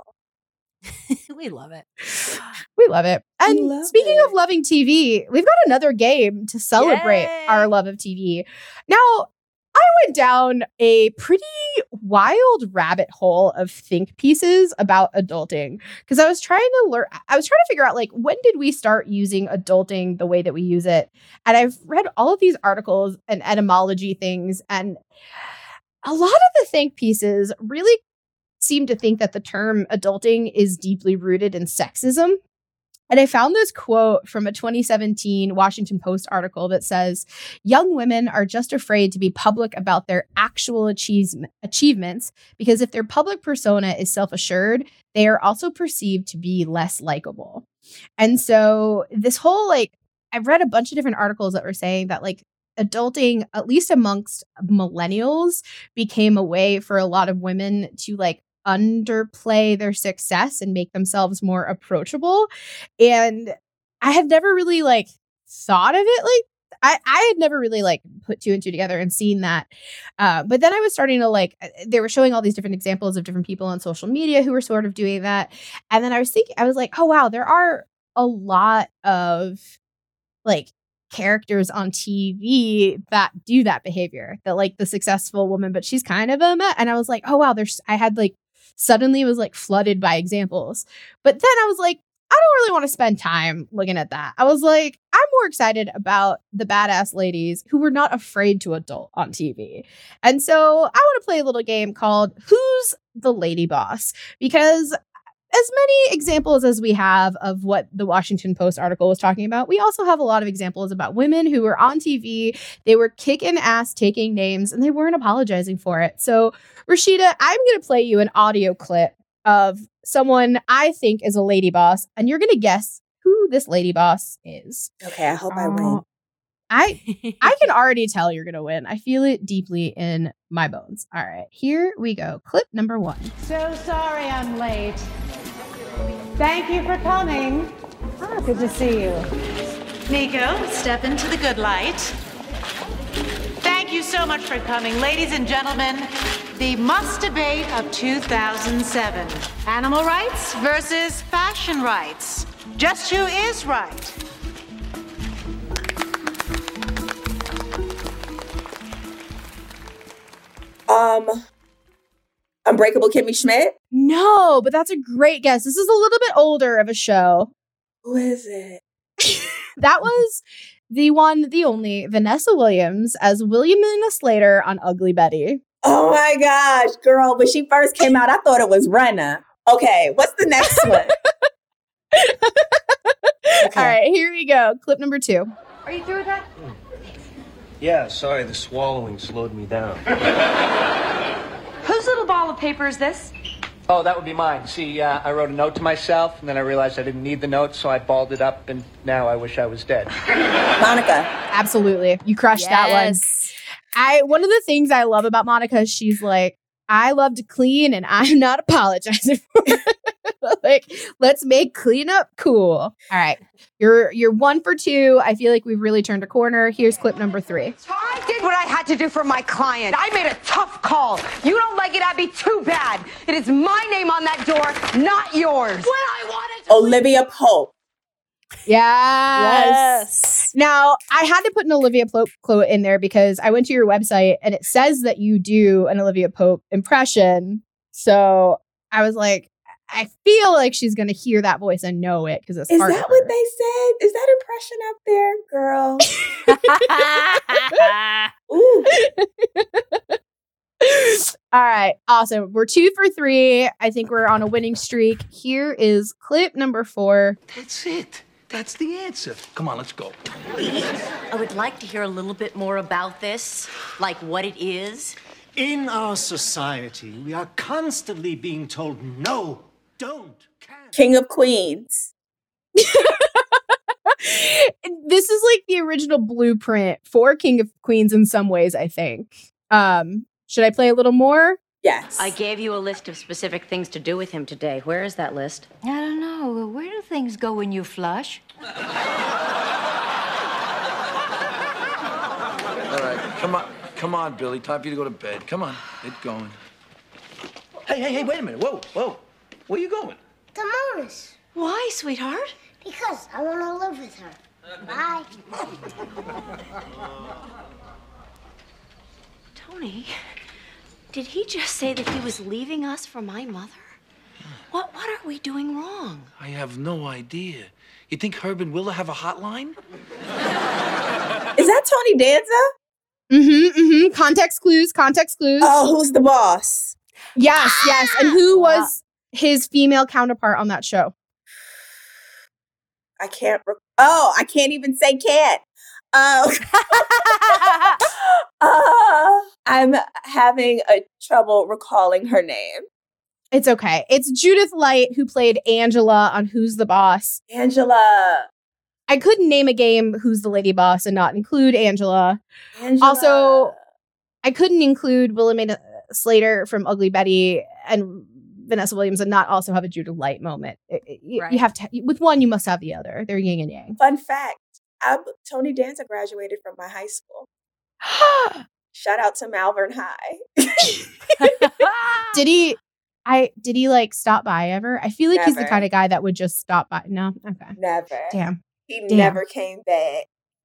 Speaker 7: We love it.
Speaker 6: We love it. And
Speaker 8: love
Speaker 6: speaking
Speaker 8: it.
Speaker 6: of loving T V, we've got another game to celebrate
Speaker 7: Yay.
Speaker 6: our love of T V. Now, I went down a pretty wild rabbit hole of think pieces about adulting because I was trying to learn, I was trying to figure out, like, when did we start using adulting the way that we use it? And I've read all of these articles and etymology things, and a lot of the think pieces really seem to think that the term adulting is deeply rooted in sexism. And I found this quote from a twenty seventeen Washington Post article that says, young women are just afraid to be public about their actual achieves- achievements because if their public persona is self-assured, they are also perceived to be less likable. And so this whole, like, I've read a bunch of different articles that were saying that, like, adulting, at least amongst millennials, became a way for a lot of women to, like, underplay their success and make themselves more approachable. And I had never really like thought of it like I, I had never really like put two and two together and seen that. Uh, but then I was starting to like, they were showing all these different examples of different people on social media who were sort of doing that. And then I was thinking, I was like, oh, wow, there are a lot of like characters on T V that do that behavior, that like the successful woman, but she's kind of a mess. And I was like, oh, wow, there's, I had like, suddenly was like flooded by examples. But then I was like, I don't really want to spend time looking at that. I was like, I'm more excited about the badass ladies who were not afraid to adult on T V. And so I want to play a little game called Who's the Lady Boss? Because as many examples as we have of what the Washington Post article was talking about, we also have a lot of examples about women who were on T V. They were kicking ass, taking names, and they weren't apologizing for it. So, Rashida, I'm going to play you an audio clip of someone I think is a lady boss, and you're going to guess who this lady boss is.
Speaker 8: Okay, I hope I
Speaker 6: Uh,
Speaker 8: win.
Speaker 6: I I can already tell you're going to win. I feel it deeply in my bones. All right, here we go. Clip number one.
Speaker 11: So sorry I'm late. Thank you for coming. Ah, good to see you.
Speaker 5: Nico, step into the good light.
Speaker 11: Thank you you so much for coming. Ladies and gentlemen, the must debate of two thousand seven. Animal rights versus fashion rights. Just who is right?
Speaker 8: Um, Unbreakable Kimmy Schmidt?
Speaker 6: No, but that's a great guess. This is a little bit older of a show.
Speaker 8: Who is it?
Speaker 6: That was the one, the only, Vanessa Williams as Williamina Slater on Ugly Betty.
Speaker 8: Oh my gosh, girl. When she first came out, I thought it was Renna. Okay, what's the next one?
Speaker 6: Okay. All right, here we go. Clip number two.
Speaker 11: Are you through with that?
Speaker 12: Yeah, sorry, the swallowing slowed me down.
Speaker 13: Whose little ball of paper is this?
Speaker 14: Oh, that would be mine. See, uh, I wrote a note to myself, and then I realized I didn't need the note, so I balled it up, and now I wish I was dead.
Speaker 8: Monica.
Speaker 6: Absolutely. You crushed that one. I one of the things I love about Monica is she's like, I love to clean and I'm not apologizing for it. Like, let's make cleanup cool. All right. You're you're one for two. I feel like we've really turned a corner. Here's clip number three.
Speaker 13: I did what I had to do for my client. I made a tough call. You don't like it, Abby? Too bad. It is my name on that door, not yours. When I wanted to
Speaker 8: Olivia Pope.
Speaker 6: Yes. yes. Now, I had to put an Olivia Pope quote in there because I went to your website and it says that you do an Olivia Pope impression. So I was like, I feel like she's going to hear that voice and know it because it's
Speaker 8: Is
Speaker 6: part
Speaker 8: that
Speaker 6: of her.
Speaker 8: what they said? Is that impression up there, girl? Ooh.
Speaker 6: All right. Awesome. We're two for three. I think we're on a winning streak. Here is clip number four.
Speaker 15: That's it. That's the answer. Come on, let's go.
Speaker 16: I would like to hear a little bit more about this, like what it is.
Speaker 17: In our society, we are constantly being told no, don't, can't.
Speaker 8: King of Queens.
Speaker 6: This is like the original blueprint for King of Queens in some ways, I think. Um, should I play a little more?
Speaker 8: Yes.
Speaker 16: I gave you a list of specific things to do with him today. Where is that list?
Speaker 18: I don't know. Where do things go when you flush?
Speaker 15: All right, come on. Come on, Billy. Time for you to go to bed. Come on. Get going. Hey, hey, hey, wait a minute. Whoa, whoa. Where you going?
Speaker 19: To Moniz.
Speaker 16: Why, sweetheart?
Speaker 19: Because I want to live with her. Bye.
Speaker 16: Tony, did he just say that he was leaving us for my mother? What, what are we doing wrong?
Speaker 15: I have no idea. You think Herb and Willa have a hotline?
Speaker 8: Is that Tony Danza?
Speaker 6: Mm-hmm, mm-hmm. Context clues, context clues.
Speaker 8: Oh, who's the boss?
Speaker 6: Yes, yes. And who was his female counterpart on that show?
Speaker 8: I can't. Re- oh, I can't even say can't. Oh, uh, I'm having a trouble recalling her name.
Speaker 6: It's okay. It's Judith Light who played Angela on Who's the Boss.
Speaker 8: Angela.
Speaker 6: I couldn't name a game Who's the Lady Boss and not include Angela.
Speaker 8: Angela.
Speaker 6: Also, I couldn't include Willamina Slater from Ugly Betty and Vanessa Williams and not also have a Judith Light moment. It, it, you,
Speaker 7: Right.
Speaker 6: you have to, with one, you must have the other. They're yin and yang.
Speaker 8: Fun fact. I, Tony Danza graduated from my high school. Shout out to Malvern High.
Speaker 6: Did he, I, did he like stop by ever? I feel like he's the
Speaker 8: Never.
Speaker 6: kind of guy that would just stop by. No? Okay.
Speaker 8: Never.
Speaker 6: Damn.
Speaker 8: He
Speaker 6: Damn.
Speaker 8: never came back.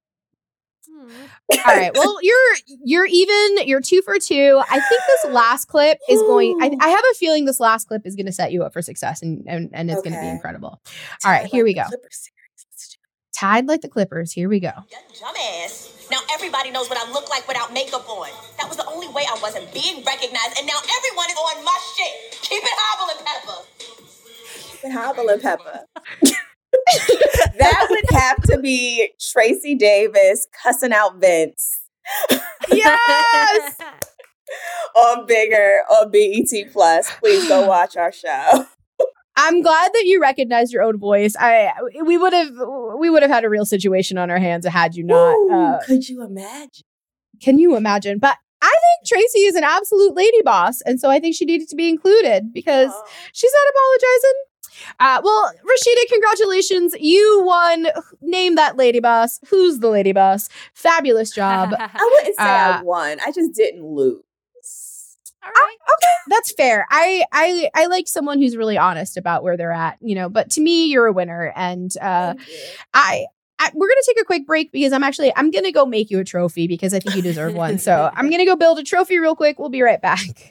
Speaker 6: All right. Well, you're you're even. You're two for two. I think this last clip is going. I, I have a feeling this last clip is going to set you up for success, and and, and it's going to be
Speaker 8: Okay.
Speaker 6: incredible. All right, here we go.
Speaker 8: Clippers.
Speaker 6: Tied like the Clippers. Here we go.
Speaker 20: Dumbass. Now everybody knows what I look like without makeup on. That was the only way I wasn't being recognized, and now everyone is on my shit. Keep it hobble and pepper.
Speaker 8: Keep it hobble and pepper. That would have to be Tracy Davis cussing out Vince.
Speaker 6: Yes.
Speaker 8: On Bigger, on B E T Plus. Please go watch our show.
Speaker 6: I'm glad that you recognized your own voice. I we would have we would have had a real situation on our hands had you not.
Speaker 8: Ooh,
Speaker 6: Uh,
Speaker 8: could you imagine?
Speaker 6: can you imagine? But I think Tracy is an absolute lady boss, and so I think she needed to be included because
Speaker 8: Oh.
Speaker 6: she's not apologizing. Uh, well, Rashida, congratulations. You won. Name that lady boss. Who's the lady boss? Fabulous job.
Speaker 8: I wouldn't say
Speaker 6: Uh,
Speaker 8: I won. I just didn't lose.
Speaker 6: I- okay, that's fair. I, I I like someone who's really honest about where they're at, you know. But to me, you're a winner, and uh, I, I we're gonna take a quick break because I'm actually I'm gonna go make you a trophy because I think you deserve one. So I'm gonna go build a trophy real quick. We'll be right back.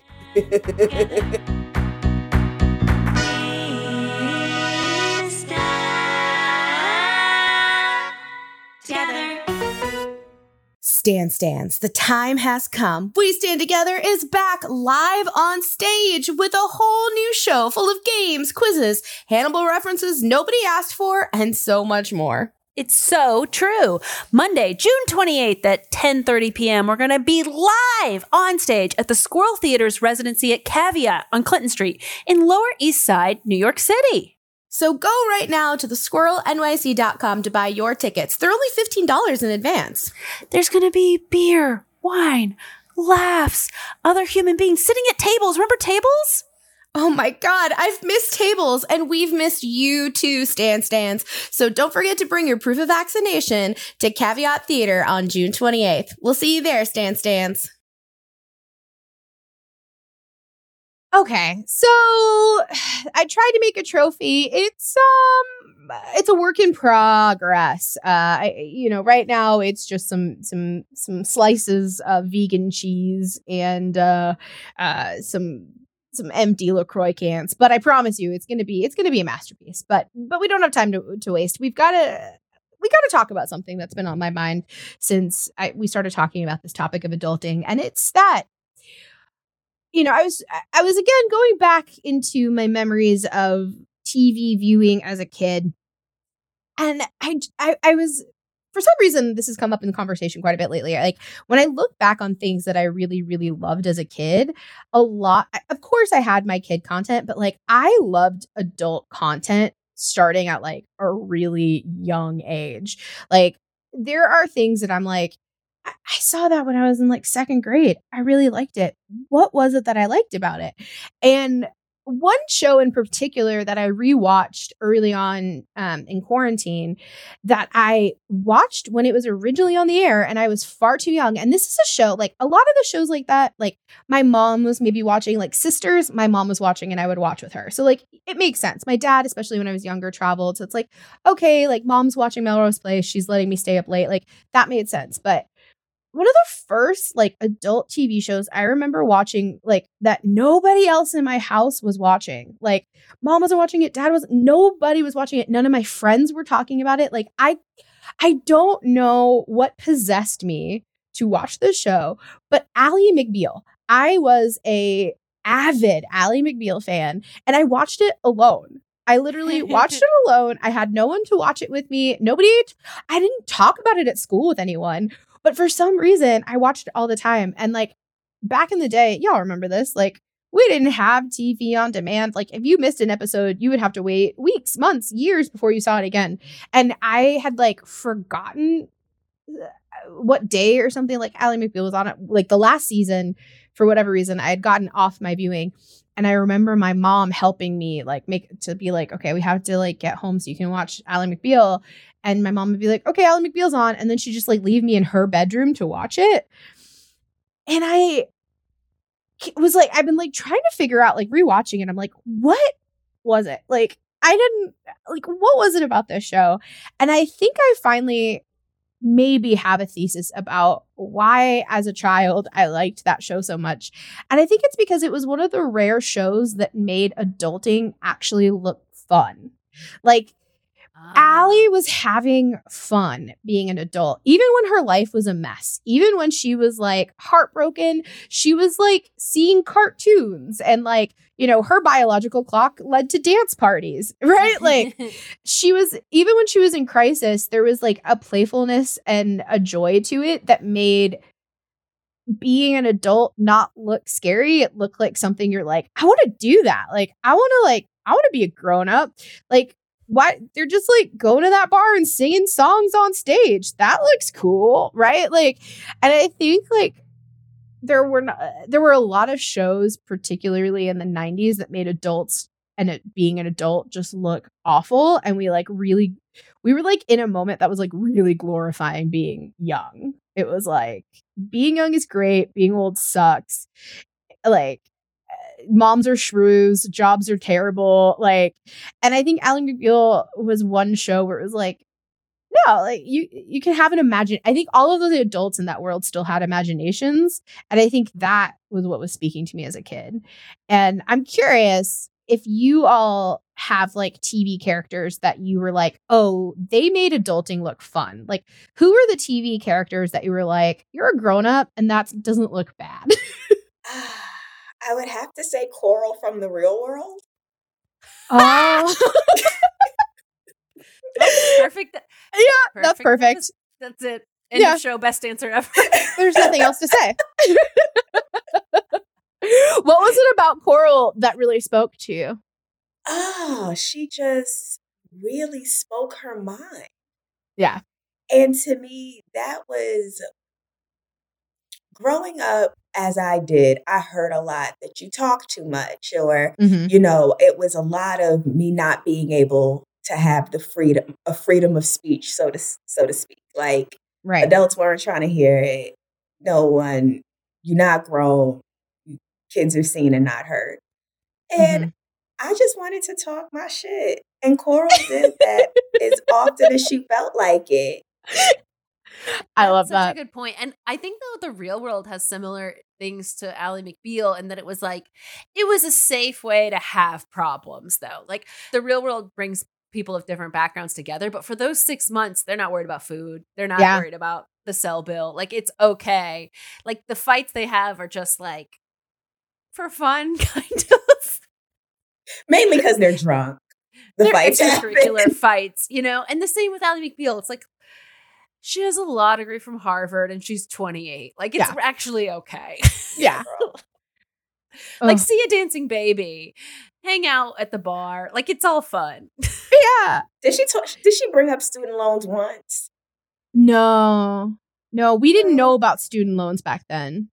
Speaker 21: Stand Stands, the time has come. We Stand Together is back live on stage with a whole new show full of games, quizzes, Hannibal references nobody asked for, and so much more.
Speaker 7: It's so true. Monday, June twenty-eighth at ten thirty p.m., we're going to be live on stage at the Squirrel Theater's residency at Caveat on Clinton Street in Lower East Side, New York City.
Speaker 21: So go right now to the squirrel N Y C dot com to buy your tickets. They're only fifteen dollars in advance.
Speaker 7: There's going to be beer, wine, laughs, other human beings sitting at tables. Remember tables?
Speaker 21: Oh my God, I've missed tables and we've missed you too, Stand Stands. So don't forget to bring your proof of vaccination to Caveat Theater on June twenty-eighth. We'll see you there, Stand Stands.
Speaker 6: Okay, so I tried to make a trophy. It's um, it's a work in progress. Uh, I, you know, right now it's just some some some slices of vegan cheese and uh, uh, some some empty LaCroix cans. But I promise you, it's gonna be it's gonna be a masterpiece. But but we don't have time to to waste. We've got to. We got to talk about something that's been on my mind since I, we started talking about this topic of adulting, and it's that. You know, I was I was again going back into my memories of T V viewing as a kid, and I, I I was for some reason this has come up in the conversation quite a bit lately. Like when I look back on things that I really really loved as a kid, a lot. Of course, I had my kid content, but like I loved adult content starting at like a really young age. Like there are things that I'm like. I saw that when I was in like second grade. I really liked it. What was it that I liked about it? And one show in particular that I rewatched early on um, in quarantine that I watched when it was originally on the air and I was far too young. And this is a show, like a lot of the shows like that, like my mom was maybe watching, like Sisters, my mom was watching and I would watch with her. So like it makes sense. My dad, especially when I was younger, traveled. So it's like, okay, like mom's watching Melrose Place. She's letting me stay up late. Like that made sense. But one of the first like adult T V shows I remember watching, like that nobody else in my house was watching. Like mom wasn't watching it, dad was, nobody was watching it. None of my friends were talking about it. Like I, I don't know what possessed me to watch this show, but Ally McBeal. I was a avid Ally McBeal fan, and I watched it alone. I literally watched it alone. I had no one to watch it with me. Nobody. I didn't talk about it at school with anyone. But for some reason, I watched it all the time. And like back in the day, y'all remember this, like we didn't have T V on demand. Like if you missed an episode, you would have to wait weeks, months, years before you saw it again. And I had like forgotten what day or something, like Ally McBeal was on it. Like the last season, for whatever reason, I had gotten off my viewing. And I remember my mom helping me like make to be like, okay, we have to like get home so you can watch Ally McBeal. And my mom would be like, okay, Ally McBeal's on. And then she'd just like leave me in her bedroom to watch it. And I was like, I've been like trying to figure out, like rewatching it. I'm like, what was it? Like, I didn't, like, what was it about this show? And I think I finally maybe have a thesis about why as a child I liked that show so much. And I think it's because it was one of the rare shows that made adulting actually look fun. Like, Ally was having fun being an adult, even when her life was a mess, even when she was like heartbroken, she was like seeing cartoons and like, you know, her biological clock led to dance parties, right? Like she was, even when she was in crisis, there was like a playfulness and a joy to it that made being an adult not look scary. It looked like something you're like, I want to do that. Like, I want to like, I want to be a grown up. Like, why they're just like going to that bar and singing songs on stage. That looks cool, right? Like, and I think like there were not, there were a lot of shows, particularly in the nineties, that made adults and it, being an adult just look awful. And we like really, we were like in a moment that was like really glorifying being young. It was like, being young is great. Being old sucks. Like, moms are shrews. Jobs are terrible. Like, and I think Ally McBeal was one show where it was like, no, like you, you can have an imagine. I think all of those adults in that world still had imaginations. And I think that was what was speaking to me as a kid. And I'm curious if you all have like T V characters that you were like, oh, they made adulting look fun. Like, who were the T V characters that you were like, you're a grown up and that doesn't look bad?
Speaker 8: I would have to say Coral from The Real World.
Speaker 6: Oh.
Speaker 7: Perfect.
Speaker 6: Yeah, perfect. That's perfect.
Speaker 7: That's, that's it. End
Speaker 6: Yeah.
Speaker 7: of show. Best answer ever.
Speaker 6: There's nothing else to say. What was it about Coral that really spoke to you?
Speaker 8: Oh, she just really spoke her mind.
Speaker 6: Yeah.
Speaker 8: And to me, that was growing up as I did. I heard a lot that you talk too much, or,
Speaker 6: Mhm.
Speaker 8: you know, it was a lot of me not being able to have the freedom, a freedom of speech, so to so to speak. Like,
Speaker 6: Right.
Speaker 8: adults weren't trying to hear it. No one, you're not grown. Kids are seen and not heard. And
Speaker 6: Mhm.
Speaker 8: I just wanted to talk my shit. And Coral did that as often as she felt like it.
Speaker 6: I love
Speaker 7: Such
Speaker 6: that.
Speaker 7: a good point. And I think though the Real World has similar things to Ally McBeal in that it was like, it was a safe way to have problems though. Like, the Real World brings people of different backgrounds together, but for those six months, they're not worried about food. They're not
Speaker 6: Yeah.
Speaker 7: worried about the cell bill. Like, it's okay. Like, the fights they have are just like for fun, kind of.
Speaker 8: Mainly because they're drunk. The
Speaker 7: They're
Speaker 8: fights happen.
Speaker 7: extracurricular fights, you know? And the same with Ally McBeal. It's like, she has a law degree from Harvard and she's twenty-eight. Like, it's
Speaker 6: Yeah.
Speaker 7: actually okay.
Speaker 6: Yeah.
Speaker 7: Like,
Speaker 6: Ugh.
Speaker 7: see a dancing baby, hang out at the bar. Like, it's all fun.
Speaker 6: Yeah.
Speaker 8: Did she talk, did she bring up student loans once?
Speaker 6: No. No, we didn't know about student loans back then.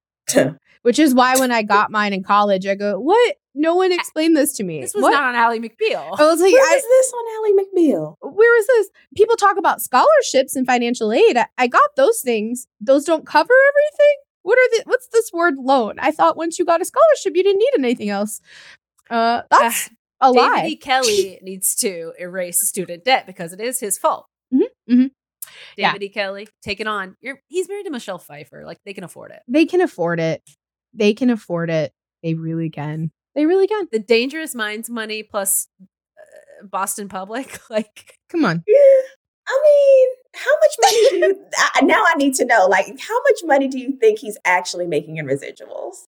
Speaker 6: Which is why when I got mine in college, I go, what? No one explained this to me.
Speaker 7: This was
Speaker 6: What?
Speaker 7: not on Ally McBeal.
Speaker 6: I was like,
Speaker 8: Where
Speaker 6: I,
Speaker 8: was this on Ally McBeal?
Speaker 6: where is this? People talk about scholarships and financial aid. I, I got those things. Those don't cover everything. What are the? What's this word loan? I thought once you got a scholarship, you didn't need anything else. Uh, that's a
Speaker 7: David
Speaker 6: lie.
Speaker 7: E. Kelly needs to erase student debt because it is his fault.
Speaker 6: Mm-hmm, mm-hmm.
Speaker 7: David E. Kelly, take it on. You're, he's married to Michelle Pfeiffer. Like, they can afford it.
Speaker 6: They can afford it. They can afford it. They really can. They really can.
Speaker 7: The Dangerous Minds money plus uh, Boston Public. Like,
Speaker 6: come on.
Speaker 8: Yeah. I mean, how much money do you, I, now I need to know, like, how much money do you think he's actually making in residuals?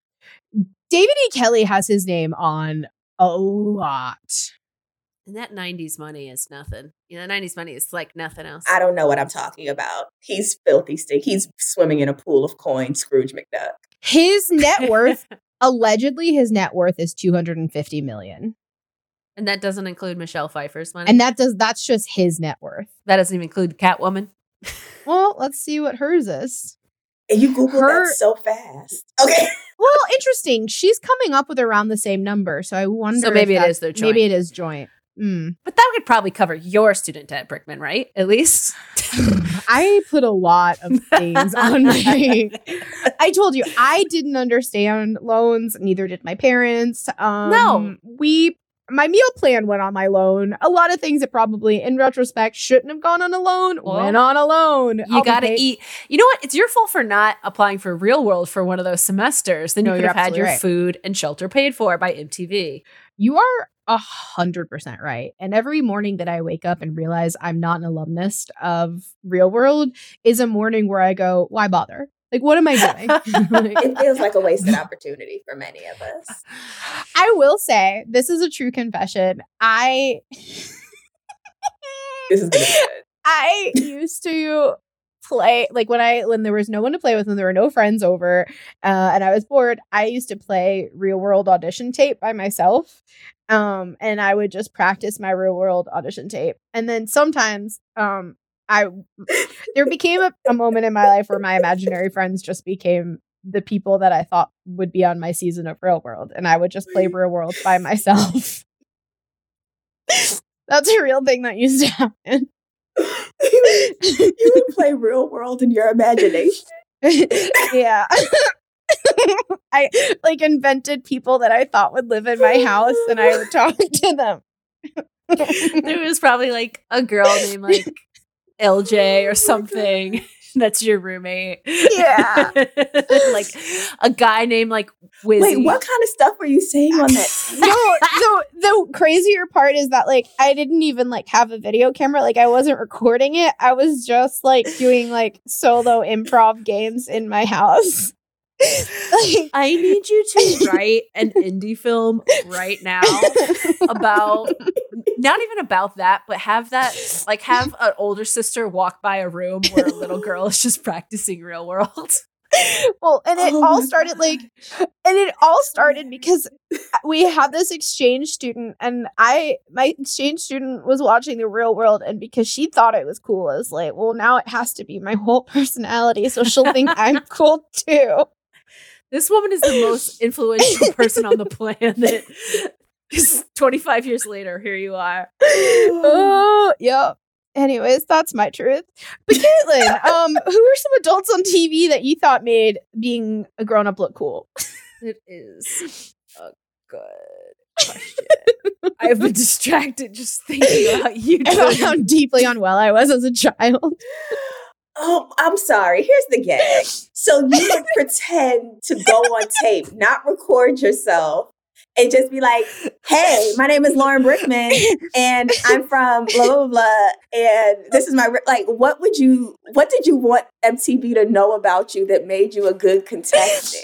Speaker 6: David E. Kelly has his name on a lot.
Speaker 7: and that nineties money is nothing. You know, nineties money is like nothing else.
Speaker 8: I don't know what I'm talking about. He's filthy stink. He's swimming in a pool of coins, Scrooge McDuck.
Speaker 6: His net worth, allegedly, his net worth is two hundred fifty million.
Speaker 7: And that doesn't include Michelle Pfeiffer's money.
Speaker 6: And that does that's just his net worth.
Speaker 7: That doesn't even include Catwoman.
Speaker 6: Well, let's see what hers is.
Speaker 8: And you Google
Speaker 6: Her-
Speaker 8: that so fast. Okay.
Speaker 6: Well, interesting. She's coming up with around the same number, so I wonder.
Speaker 7: So maybe
Speaker 6: if
Speaker 7: it
Speaker 6: that's-
Speaker 7: is their joint.
Speaker 6: Maybe it is joint. Mm.
Speaker 7: But that could probably cover your student debt, Brickman, right? At least.
Speaker 6: I put a lot of things on my. I told you I didn't understand loans. Neither did my parents. Um,
Speaker 7: No.
Speaker 6: we. My meal plan went on my loan. A lot of things that probably, in retrospect, shouldn't have gone on a loan
Speaker 7: Well,
Speaker 6: went on a loan.
Speaker 7: You
Speaker 6: I'll be
Speaker 7: got to
Speaker 6: paid-
Speaker 7: eat. You know what? It's your fault for not applying for Real World for one of those semesters. Then
Speaker 6: No,
Speaker 7: you could
Speaker 6: you're
Speaker 7: have had
Speaker 6: absolutely
Speaker 7: your
Speaker 6: right.
Speaker 7: food and shelter paid for by M T V.
Speaker 6: You are a hundred percent right. And every morning that I wake up and realize I'm not an alumnus of Real World is a morning where I go, why bother? Like, what am I doing? Like,
Speaker 8: It feels like a wasted opportunity for many of us.
Speaker 6: I will say, this is a true confession. I
Speaker 8: This is going to be good.
Speaker 6: I used to play like when I when there was no one to play with and there were no friends over uh, and I was bored. I used to play Real World audition tape by myself, um, and I would just practice my Real World audition tape. And then sometimes, um, I there became a, a moment in my life where my imaginary friends just became the people that I thought would be on my season of Real World, and I would just play Real World by myself. That's a real thing that used to happen.
Speaker 8: You would play Real World in your imagination.
Speaker 6: Yeah. I like invented people that I thought would live in my house, and I would talk to them.
Speaker 7: There was probably like a girl named like L J or something. That's your roommate.
Speaker 6: Yeah.
Speaker 7: Like a guy named like Wizzy.
Speaker 8: Wait, what kind of stuff were you saying on that?
Speaker 6: No, the the crazier part is that like I didn't even like have a video camera. Like I wasn't recording it. I was just like doing like solo improv games in my house. Like,
Speaker 7: I need you to write an indie film right now about not even about that, but have that like have an older sister walk by a room where a little girl is just practicing Real World.
Speaker 6: Well, and it
Speaker 8: Oh
Speaker 6: all
Speaker 8: my
Speaker 6: started like, and it all started because we had this exchange student, and I, my exchange student was watching the Real World, and because she thought it was cool, I was like, well, now it has to be my whole personality, so she'll think I'm cool too.
Speaker 7: This woman is the most influential person on the planet. twenty-five years later, here you are.
Speaker 6: Oh, yep. Anyways, that's my truth. But Caitlin, um, who are some adults on T V that you thought made being a grown-up look cool?
Speaker 7: It is a good question. I've been distracted just thinking about you.
Speaker 6: About how deeply unwell I was as a child.
Speaker 8: Oh, I'm sorry. Here's the gag. So you would pretend to go on tape, not record yourself, and just be like, hey, my name is Lauren Brickman, and I'm from blah, blah, blah, and this is my, re-. like, what would you, what did you want M T V to know about you that made you a good contestant?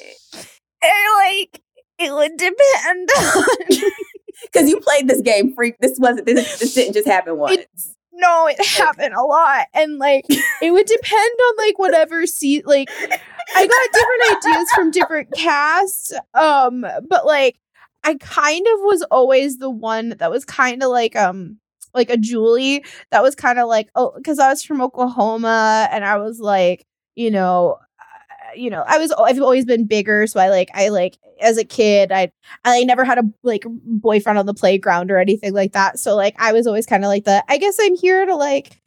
Speaker 6: And, like, it would depend on...
Speaker 8: Because you played this game free. This wasn't, this, this didn't just happen once.
Speaker 6: It's, no, it happened a lot. And, like, it would depend on, like, whatever se- like, I got different ideas from different casts, um, but, like, I kind of was always the one that was kind of like um like a Julie that was kind of like, oh, because I was from Oklahoma, and I was like, you know, uh, you know, I was I've always been bigger, so I like I like as a kid I I never had a like boyfriend on the playground or anything like that, so like I was always kind of like the I guess I'm here to like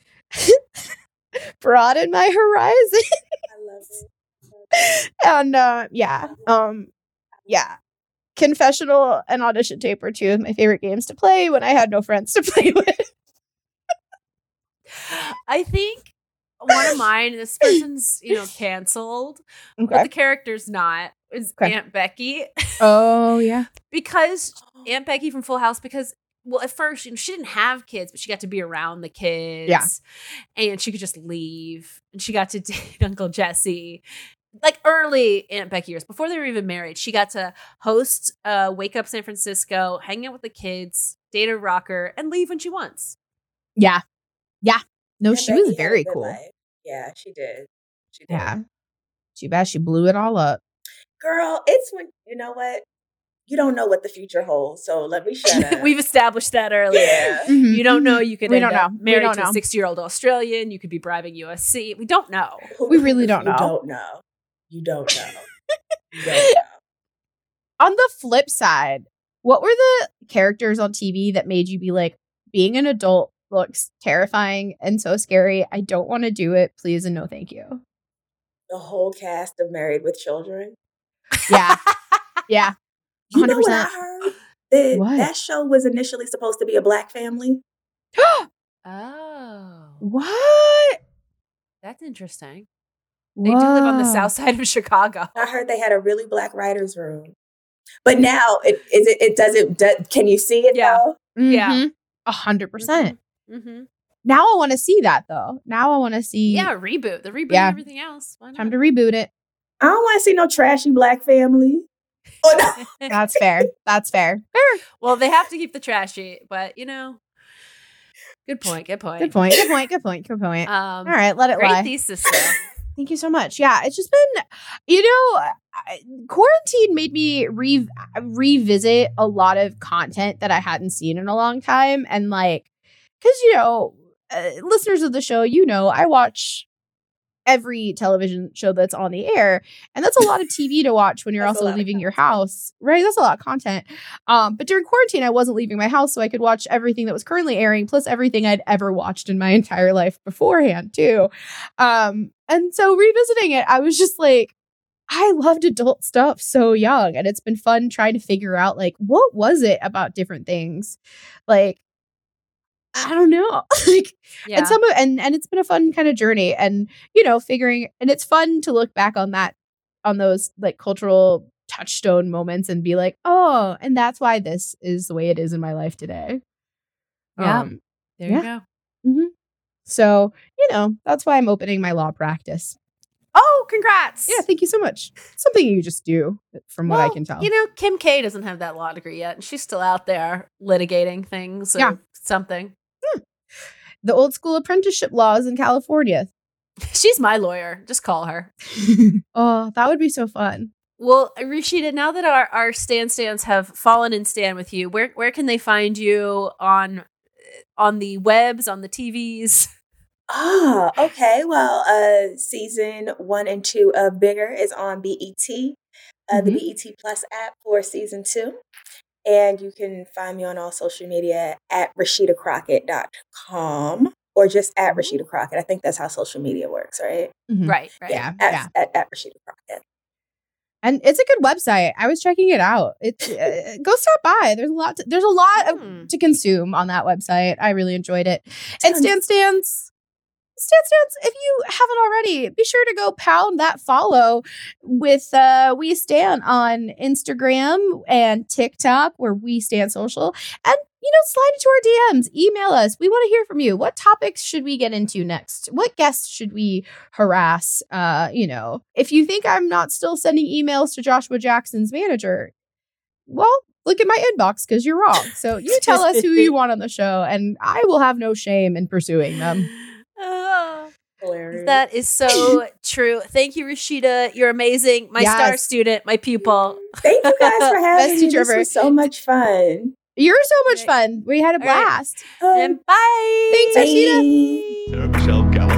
Speaker 6: broaden my horizon.
Speaker 8: I love it.
Speaker 6: And uh, yeah, um, yeah. Confessional and audition tape were two of my favorite games to play when I had no friends to play with.
Speaker 7: I think one of mine, this person's, you know, canceled,
Speaker 6: Okay.
Speaker 7: but the character's not, is
Speaker 6: Okay.
Speaker 7: Aunt Becky.
Speaker 6: Oh, yeah.
Speaker 7: Because Aunt Becky from Full House, because, well, at first, you know, she didn't have kids, but she got to be around the kids.
Speaker 6: Yeah.
Speaker 7: And she could just leave. And she got to date Uncle Jesse. Like early Aunt Becky years, before they were even married, she got to host uh, Wake Up San Francisco, hang out with the kids, date a rocker, and leave when she wants.
Speaker 6: Yeah. Yeah. No,
Speaker 8: Aunt
Speaker 6: she
Speaker 8: Becky
Speaker 6: was
Speaker 8: had a
Speaker 6: very
Speaker 8: good
Speaker 6: cool.
Speaker 8: life. Yeah, she did. She did.
Speaker 6: Yeah. Too bad she blew it all up.
Speaker 8: Girl, it's when, you know what? You don't know what the future holds, so let me shut up.
Speaker 7: We've established that earlier.
Speaker 8: Yeah.
Speaker 6: Mhm.
Speaker 7: You don't know. You could
Speaker 6: We
Speaker 7: end
Speaker 6: don't
Speaker 7: up
Speaker 6: know. We
Speaker 7: married
Speaker 6: don't
Speaker 7: to
Speaker 6: know.
Speaker 7: a sixty-year-old Australian. You could be bribing U S C. We don't know.
Speaker 6: We really don't
Speaker 8: You
Speaker 6: know.
Speaker 8: don't know. You don't know. You don't know.
Speaker 6: On the flip side, what were the characters on T V that made you be like, being an adult looks terrifying and so scary. I don't want to do it. Please and no thank you.
Speaker 8: The whole cast of Married with Children.
Speaker 6: Yeah. Yeah.
Speaker 8: You know what I
Speaker 6: one hundred percent.
Speaker 8: heard? That
Speaker 6: What?
Speaker 8: that show was initially supposed to be a black family.
Speaker 7: Oh,
Speaker 6: What?
Speaker 7: that's interesting. They do live on the
Speaker 6: Whoa.
Speaker 7: south side of Chicago.
Speaker 8: I heard they had a really black writers' room. But now it is it, it doesn't do, can you see it
Speaker 7: Yeah.
Speaker 8: though?
Speaker 7: Yeah.
Speaker 6: Mhm. A hundred percent.
Speaker 7: Mm-hmm.
Speaker 6: Now I want to see that though. Now I want to see.
Speaker 7: Yeah, reboot. The reboot
Speaker 6: Yeah.
Speaker 7: and everything else. Why not?
Speaker 6: Time to reboot it.
Speaker 8: I don't want to see no trashy black family. Oh, no.
Speaker 6: That's fair. That's fair.
Speaker 7: Well, they have to keep the trashy, but you know, good point. Good point.
Speaker 6: Good point. Good point. Good point. Good point.
Speaker 7: Um,
Speaker 6: All right, let it
Speaker 7: great
Speaker 6: lie.
Speaker 7: thesis, though.
Speaker 6: Thank you so much. Yeah, it's just been, you know, I- quarantine made me re- revisit a lot of content that I hadn't seen in a long time. And like, because, you know, uh, listeners of the show, you know, I watch every television show that's on the air. And that's a lot of T V to watch when you're
Speaker 8: That's a
Speaker 6: also
Speaker 8: lot of
Speaker 6: leaving your house, right? That's a lot of content. Um, but during quarantine, I wasn't leaving my house, so I could watch everything that was currently airing, plus everything I'd ever watched in my entire life beforehand, too. Um, and so revisiting it, I was just like, I loved adult stuff so young. And it's been fun trying to figure out, like, what was it about different things? Like, I don't know. like,
Speaker 7: Yeah.
Speaker 6: and some of, and, and it's been a fun kind of journey, and, you know, figuring, and it's fun to look back on that, on those like cultural touchstone moments and be like, oh, and that's why this is the way it is in my life today.
Speaker 7: Yeah.
Speaker 6: Um,
Speaker 7: There
Speaker 6: yeah.
Speaker 7: you go.
Speaker 6: hmm So, you know, that's why I'm opening my law practice.
Speaker 7: Oh, congrats.
Speaker 6: Yeah, thank you so much. Something you just do, from what I
Speaker 7: Well,
Speaker 6: can tell.
Speaker 7: You know, Kim K doesn't have that law degree yet, and she's still out there litigating things or
Speaker 6: Yeah.
Speaker 7: something.
Speaker 6: The old school apprenticeship laws in California.
Speaker 7: She's my lawyer. Just call her.
Speaker 6: Oh, that would be so fun.
Speaker 7: Well, Rashida, now that our, our stand stands have fallen in stand with you, where where can they find you on on the webs, on the T Vs?
Speaker 8: Ah, okay. Well, uh, season one and two of Bigger is on B E T, uh, the
Speaker 6: Mhm.
Speaker 8: B E T Plus app for season two. And you can find me on all social media at rashida crockett dot com or just at Rashida Crockett. I think that's how social media works, right?
Speaker 6: Mhm.
Speaker 7: Right, right.
Speaker 6: Yeah,
Speaker 8: At,
Speaker 6: yeah.
Speaker 8: at, at Rashida Crockett.
Speaker 6: And it's a good website. I was checking it out. It's uh, go stop by. There's a lot. To, there's a lot of,
Speaker 7: Hmm.
Speaker 6: to consume on that website. I really enjoyed it. And Stan Stans, Stan Stans. If you haven't already, be sure to go pound that follow with uh, We Stan on Instagram and TikTok, where We Stan Social, and you know, slide into our D Ms. Email us. We want to hear from you. What topics should we get into next? What guests should we harass? Uh, you know, if you think I'm not still sending emails to Joshua Jackson's manager, well, look at my inbox because you're wrong. So you tell us who you want on the show, and I will have no shame in pursuing them.
Speaker 7: Oh,
Speaker 8: Hilarious.
Speaker 7: that is so true. Thank you, Rashida. You're amazing. My star
Speaker 6: Yes.
Speaker 7: student, my pupil.
Speaker 8: Thank you guys for having
Speaker 6: Best
Speaker 8: me.
Speaker 6: teacher
Speaker 8: This
Speaker 6: ever.
Speaker 8: was so much fun.
Speaker 6: You're so much fun. We had a
Speaker 7: All right.
Speaker 6: blast.
Speaker 7: And bye.
Speaker 6: Thanks,
Speaker 8: Bye.
Speaker 6: Rashida.
Speaker 3: Sarah Michelle Gellar.